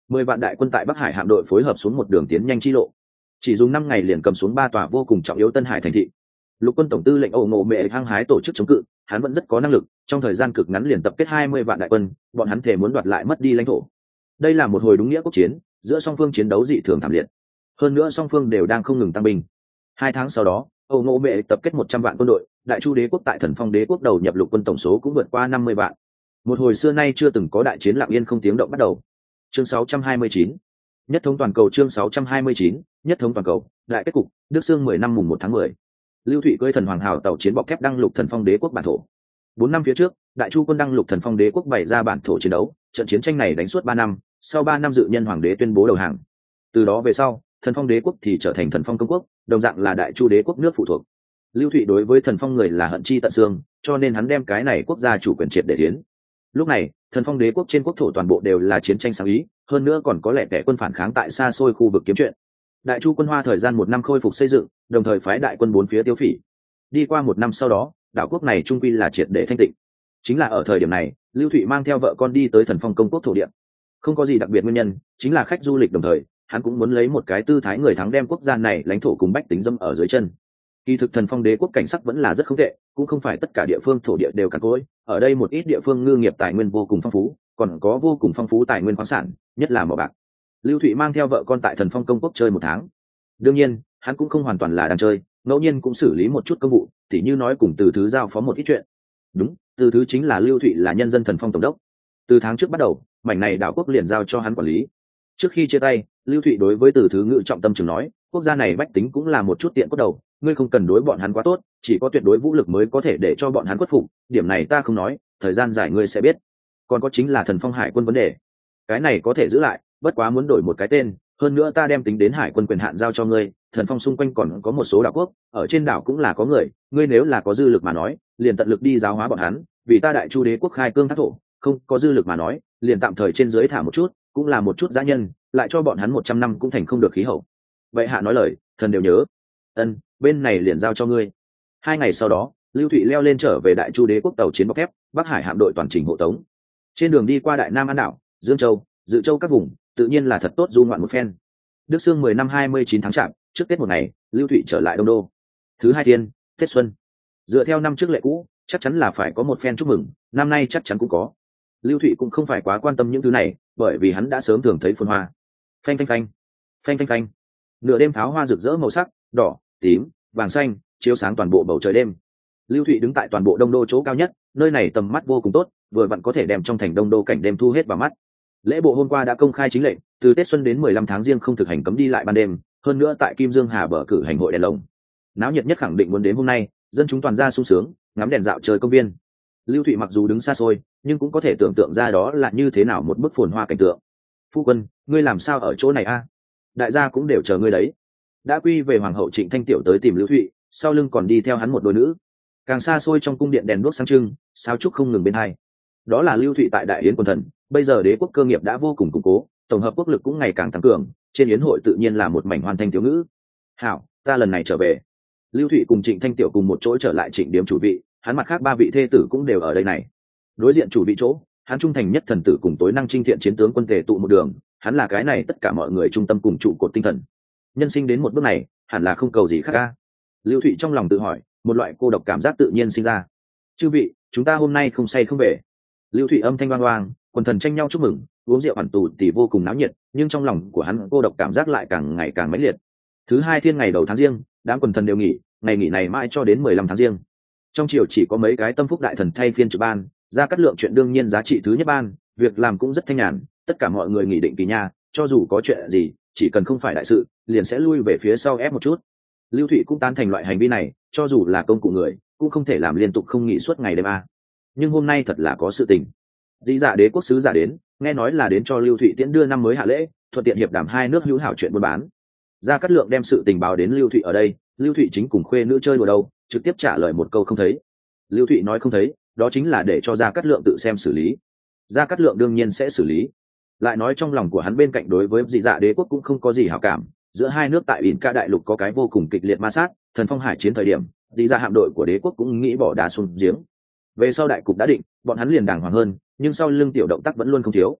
S1: 10 vạn đại quân tại Bắc Hải hạm đội phối hợp xuống một đường tiến nhanh chi lộ, chỉ dùng 5 ngày liền cầm xuống 3 tòa vô cùng trọng yếu Tân Hải thành thị. Lục quân tổng tư lệnh Âu Ngộ Mệ hăng hái tổ chức chống cự, hắn vẫn rất có năng lực, trong thời gian cực ngắn liền tập kết 20 vạn đại quân, bọn hắn thể muốn đoạt lại mất đi lãnh thổ. Đây là một hồi đúng nghĩa quốc chiến, giữa song phương chiến đấu dị thường thảm liệt. Hơn nữa song phương đều đang không ngừng tăng binh. 2 tháng sau đó, Âu Ngộ Mệ tập kết 100 vạn quân đội, Đại Chu đế quốc tại Thần Phong đế quốc đầu nhập lục quân tổng số cũng vượt qua 50 vạn. Một hồi xưa nay chưa từng có đại chiến lặng yên không tiếng động bắt đầu. Chương 629. Nhất thống toàn cầu. Chương 629. Nhất thống toàn cầu. Đại kết cục, Đức Xương 10 năm mùng 1 tháng 10. Lưu Thụy cưỡi thần hoàng hào tàu chiến bọc thép đăng lục Thần Phong đế quốc bản thổ. 4 năm phía trước, Đại Chu quân đăng lục Thần Phong đế quốc bày ra bản thổ chiến đấu, trận chiến tranh này đánh suốt 3 năm, sau 3 năm dự nhân hoàng đế tuyên bố đầu hàng. Từ đó về sau, Thần Phong đế quốc thì trở thành Thần Phong công quốc, đồng dạng là Đại Chu đế quốc nước phụ thuộc. Lưu Thụy đối với Thần Phong người là hận chi tận xương, cho nên hắn đem cái này quốc gia chủ quyền triệt để tiến. Lúc này, Thần Phong đế quốc trên quốc thổ toàn bộ đều là chiến tranh sáng ý, hơn nữa còn có lẽ kẻ quân phản kháng tại xa xôi khu vực kiếm chuyện. Đại Chu quân hoa thời gian 1 năm khôi phục xây dựng, đồng thời phái đại quân 4 phía tiêu phỉ. Đi qua 1 năm sau đó, đảo quốc này trung quy là triệt để thanh tịnh. Chính là ở thời điểm này, Lưu Thụy mang theo vợ con đi tới Thần Phong công quốc thổ địa. Không có gì đặc biệt nguyên nhân, chính là khách du lịch đồng thời, hắn cũng muốn lấy một cái tư thái người thắng đem quốc gia này lãnh thổ cùng bách tính dâm ở dưới chân. Kỳ thực Thần Phong đế quốc cảnh sắc vẫn là rất không tệ, cũng không phải tất cả địa phương thổ địa đều cằn cỗi, ở đây một ít địa phương ngư nghiệp tài nguyên vô cùng phong phú, còn có vô cùng phong phú tài nguyên khoáng sản, nhất là mỏ bạc. Lưu Thụy mang theo vợ con tại Thần Phong công quốc chơi 1 tháng. Đương nhiên, hắn cũng không hoàn toàn là đang chơi, ngẫu nhiên cũng xử lý một chút công vụ, tỉ như nói cùng Từ Thứ giao phó một ít chuyện. Đúng, Từ Thứ chính là Lưu Thụy là nhân dân Thần Phong tổng đốc. Từ tháng trước bắt đầu, mảnh này đảo quốc liền giao cho hắn quản lý. Trước khi chia tay, Lưu Thụy đối với Từ Thứ ngự trọng tâm trường nói, quốc gia này bách tính cũng là một chút tiện cốt đầu, ngươi không cần đối bọn hắn quá tốt, chỉ có tuyệt đối vũ lực mới có thể để cho bọn hắn khuất phục, điểm này ta không nói, thời gian dài ngươi sẽ biết. Còn có chính là Thần Phong hải quân vấn đề, cái này có thể giữ lại, bất quá muốn đổi một cái tên, hơn nữa ta đem tính đến hải quân quyền hạn giao cho ngươi. Thần Phong xung quanh còn có một số đảo quốc, ở trên đảo cũng là có người, ngươi nếu là có dư lực mà nói, liền tận lực đi giáo hóa bọn hắn, vì ta Đại Chu đế quốc khai cương thác thổ, không có dư lực mà nói, liền tạm thời trên dưới thả một chút, cũng là một chút dã nhân, lại cho bọn hắn 100 năm cũng thành không được khí hậu. Vậy hạ nói lời, thần đều nhớ. Ân, bên này liền giao cho ngươi. 2 ngày sau đó, Lưu Thụy leo lên trở về Đại Chu đế quốc tàu chiến bọc thép, Bắc Hải hạm đội toàn trình hộ tống. Trên đường đi qua Đại Nam An đảo, Dương Châu, Dự Châu các vùng, tự nhiên là thật tốt du ngoạn một phen. Đức Xương 10 năm 29 tháng Chạp, trước Tết một ngày, Lưu Thụy trở lại Đông Đô. Thứ 2 thiên, Tết xuân. Dựa theo năm trước lệ cũ, chắc chắn là phải có một phen chúc mừng, năm nay chắc chắn cũng có. Lưu Thụy cũng không phải quá quan tâm những thứ này, bởi vì hắn đã sớm thường thấy phồn hoa. Phanh phanh phanh, phanh phanh phanh. Nửa đêm pháo hoa rực rỡ màu sắc, đỏ, tím, vàng xanh, chiếu sáng toàn bộ bầu trời đêm. Lưu Thụy đứng tại toàn bộ Đông Đô chỗ cao nhất, nơi này tầm mắt vô cùng tốt, vừa vặn có thể đem trong thành Đông Đô cảnh đêm thu hết vào mắt. Lễ bộ hôm qua đã công khai chính lệnh, từ Tết xuân đến 15 tháng Giêng không thực hành cấm đi lại ban đêm, hơn nữa tại Kim Dương Hà bờ cử hành hội đèn lồng. Náo nhiệt nhất khẳng định muốn đến hôm nay, dân chúng toàn ra sung sướng, ngắm đèn dạo trời công viên. Lưu Thụy mặc dù đứng xa xôi, nhưng cũng có thể tưởng tượng ra đó là như thế nào một bức phồn hoa cảnh tượng. Phu quân, ngươi làm sao ở chỗ này a? Đại gia cũng đều chờ ngươi đấy. Đã quy về hoàng hậu Trịnh Thanh Tiểu tới tìm Lưu Thụy, sau lưng còn đi theo hắn một đôi nữ. Càng xa xôi trong cung điện đèn đuốc sáng trưng, sao trúc không ngừng bên hai. Đó là Lưu Thụy tại Đại Yến quần thần, bây giờ đế quốc cơ nghiệp đã vô cùng củng cố, tổng hợp quốc lực cũng ngày càng tăng cường, trên yến hội tự nhiên là một mảnh hoàn thành thiếu ngữ. Hảo, ta lần này trở về. Lưu Thụy cùng Trịnh Thanh Tiểu cùng một chỗ trở lại Trịnh điếm chủ vị, hắn mặt khác 3 vị thê tử cũng đều ở đây này. Đối diện chủ vị chỗ, hắn trung thành nhất thần tử cùng tối năng chinh thiện chiến tướng quân tề tụ một đường, hắn là cái này tất cả mọi người trung tâm cùng trụ cột tinh thần. Nhân sinh đến một bước này, hẳn là không cầu gì khác ca. Lưu Thụy trong lòng tự hỏi, một loại cô độc cảm giác tự nhiên sinh ra. Chư vị, chúng ta hôm nay không say không về. Lưu Thụy âm thanh oang oang, quần thần tranh nhau chúc mừng, uống rượu hoàn tù thì vô cùng náo nhiệt, nhưng trong lòng của hắn cô độc cảm giác lại càng ngày càng mãnh liệt. Thứ 2 thiên ngày đầu tháng Giêng, đám quần thần đều nghỉ, ngày nghỉ này mãi cho đến 15 tháng Giêng. Trong triều chỉ có mấy cái tâm phúc đại thần thay phiên trực ban, Gia Cát Lượng chuyện đương nhiên giá trị thứ nhất ban, việc làm cũng rất thanh nhàn, tất cả mọi người nghỉ định kỳ nha, cho dù có chuyện gì, chỉ cần không phải đại sự, liền sẽ lui về phía sau ép một chút. Lưu Thụy cũng tán thành loại hành vi này, cho dù là công cụ người, cũng không thể làm liên tục không nghỉ suốt ngày đêm a. Nhưng hôm nay thật là có sự tình. Dĩ dạ đế quốc sứ giả đến, nghe nói là đến cho Lưu Thụy tiễn đưa năm mới hạ lễ, thuận tiện hiệp đàm 2 nước hữu hảo chuyện buôn bán. Gia Cát Lượng đem sự tình báo đến Lưu Thụy ở đây, Lưu Thụy chính cùng khuê nữ chơi đùa đâu, trực tiếp trả lời một câu không thấy. Lưu Thụy nói không thấy, đó chính là để cho Gia Cát Lượng tự xem xử lý. Gia Cát Lượng đương nhiên sẽ xử lý. Lại nói trong lòng của hắn bên cạnh đối với dị dạ đế quốc cũng không có gì hảo cảm, giữa 2 nước tại Ỉn Ca đại lục có cái vô cùng kịch liệt ma sát, Thần Phong hải chiến thời điểm, dị dạ hạm đội của đế quốc cũng nghĩ bỏ đá xuống giếng. Về sau đại cục đã định, bọn hắn liền đàng hoàng hơn, nhưng sau lưng tiểu động tác vẫn luôn không thiếu.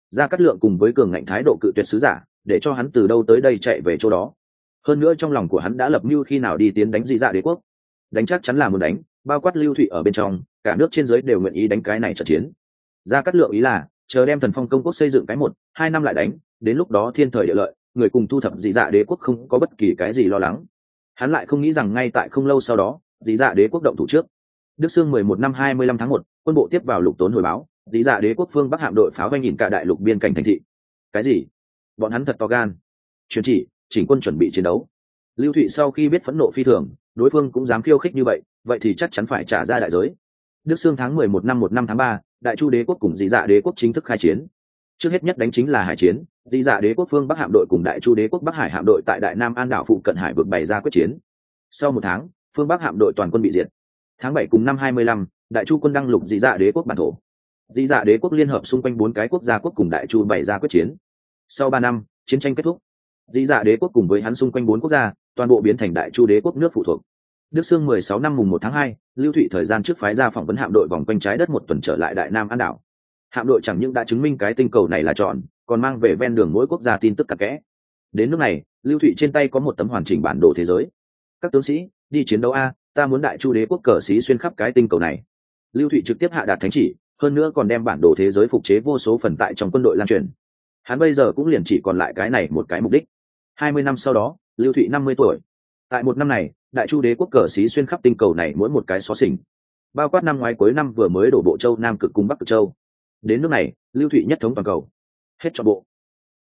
S1: Gia Cát Lượng cùng với cường ngạnh thái độ cự tuyệt sứ giả, để cho hắn từ đâu tới đây chạy về chỗ đó. Hơn nữa trong lòng của hắn đã lập mưu khi nào đi tiến đánh Dị Dạ Đế quốc. Đánh chắc chắn là muốn đánh, bao quát Lưu Thụy ở bên trong, cả nước trên dưới đều nguyện ý đánh cái này trận chiến. Gia Cát Lượng ý là chờ đem Thần Phong công quốc xây dựng cái 1-2 năm lại đánh, đến lúc đó thiên thời địa lợi, người cùng thu thập Dị Dạ Đế quốc không có bất kỳ cái gì lo lắng. Hắn lại không nghĩ rằng ngay tại không lâu sau đó, Dị Dạ Đế quốc động thủ trước. Đức Sương 11 năm 25 tháng 1, quân bộ tiếp vào Lục Tốn hồi báo, Dị Dạ Đế quốc phương Bắc hạm đội pháo vanh nhìn cả đại lục biên cảnh thành thị. Cái gì? Bọn hắn thật to gan. Truyền chỉ, chỉnh quân chuẩn bị chiến đấu. Lưu Thụy sau khi biết phẫn nộ phi thường, đối phương cũng dám khiêu khích như vậy, vậy thì chắc chắn phải trả ra đại giới. Đức Sương tháng 11 năm 15 tháng 3, Đại Chu Đế quốc cùng Dị Dạ Đế quốc chính thức khai chiến. Trước hết nhất đánh chính là hải chiến, Dị Dạ Đế quốc phương Bắc hạm đội cùng Đại Chu Đế quốc Bắc Hải hạm đội tại Đại Nam An đảo phụ cận hải vực bày ra quyết chiến. Sau một tháng, phương Bắc hạm đội toàn quân bị diệt. Tháng 7 cùng năm 25, Đại Chu quân đăng lục Dị Dạ Đế quốc bản thổ. Dị Dạ Đế quốc liên hợp xung quanh 4 cái quốc gia quốc cùng Đại Chu bày ra quyết chiến. Sau 3 năm, chiến tranh kết thúc. Dị Dạ Đế quốc cùng với hắn xung quanh 4 quốc gia, toàn bộ biến thành Đại Chu Đế quốc nước phụ thuộc. Đức Sương 16 năm mùng 1 tháng 2, Lưu Thụy thời gian trước phái ra phỏng vấn hạm đội vòng quanh trái đất một tuần trở lại Đại Nam An đảo. Hạm đội chẳng những đã chứng minh cái tinh cầu này là tròn, còn mang về ven đường mỗi quốc gia tin tức cặn kẽ. Đến lúc này, Lưu Thụy trên tay có một tấm hoàn chỉnh bản đồ thế giới. Các tướng sĩ, đi chiến đấu a, ta muốn Đại Chu Đế quốc cờ xí xuyên khắp cái tinh cầu này. Lưu Thụy trực tiếp hạ đạt thánh chỉ, hơn nữa còn đem bản đồ thế giới phục chế vô số phần tại trong quân đội lan truyền. Hắn bây giờ cũng liền chỉ còn lại cái này một cái mục đích. 20 năm sau đó, Lưu Thụy 50 tuổi. Tại một năm này, Đại Chu Đế quốc cờ xí xuyên khắp tinh cầu này mỗi một cái xó xỉnh. Bao quát năm ngoái cuối năm vừa mới đổ bộ châu Nam Cực cùng Bắc Cực Châu. Đến nước này, Lưu Thụy nhất thống toàn cầu. Hết trọn bộ.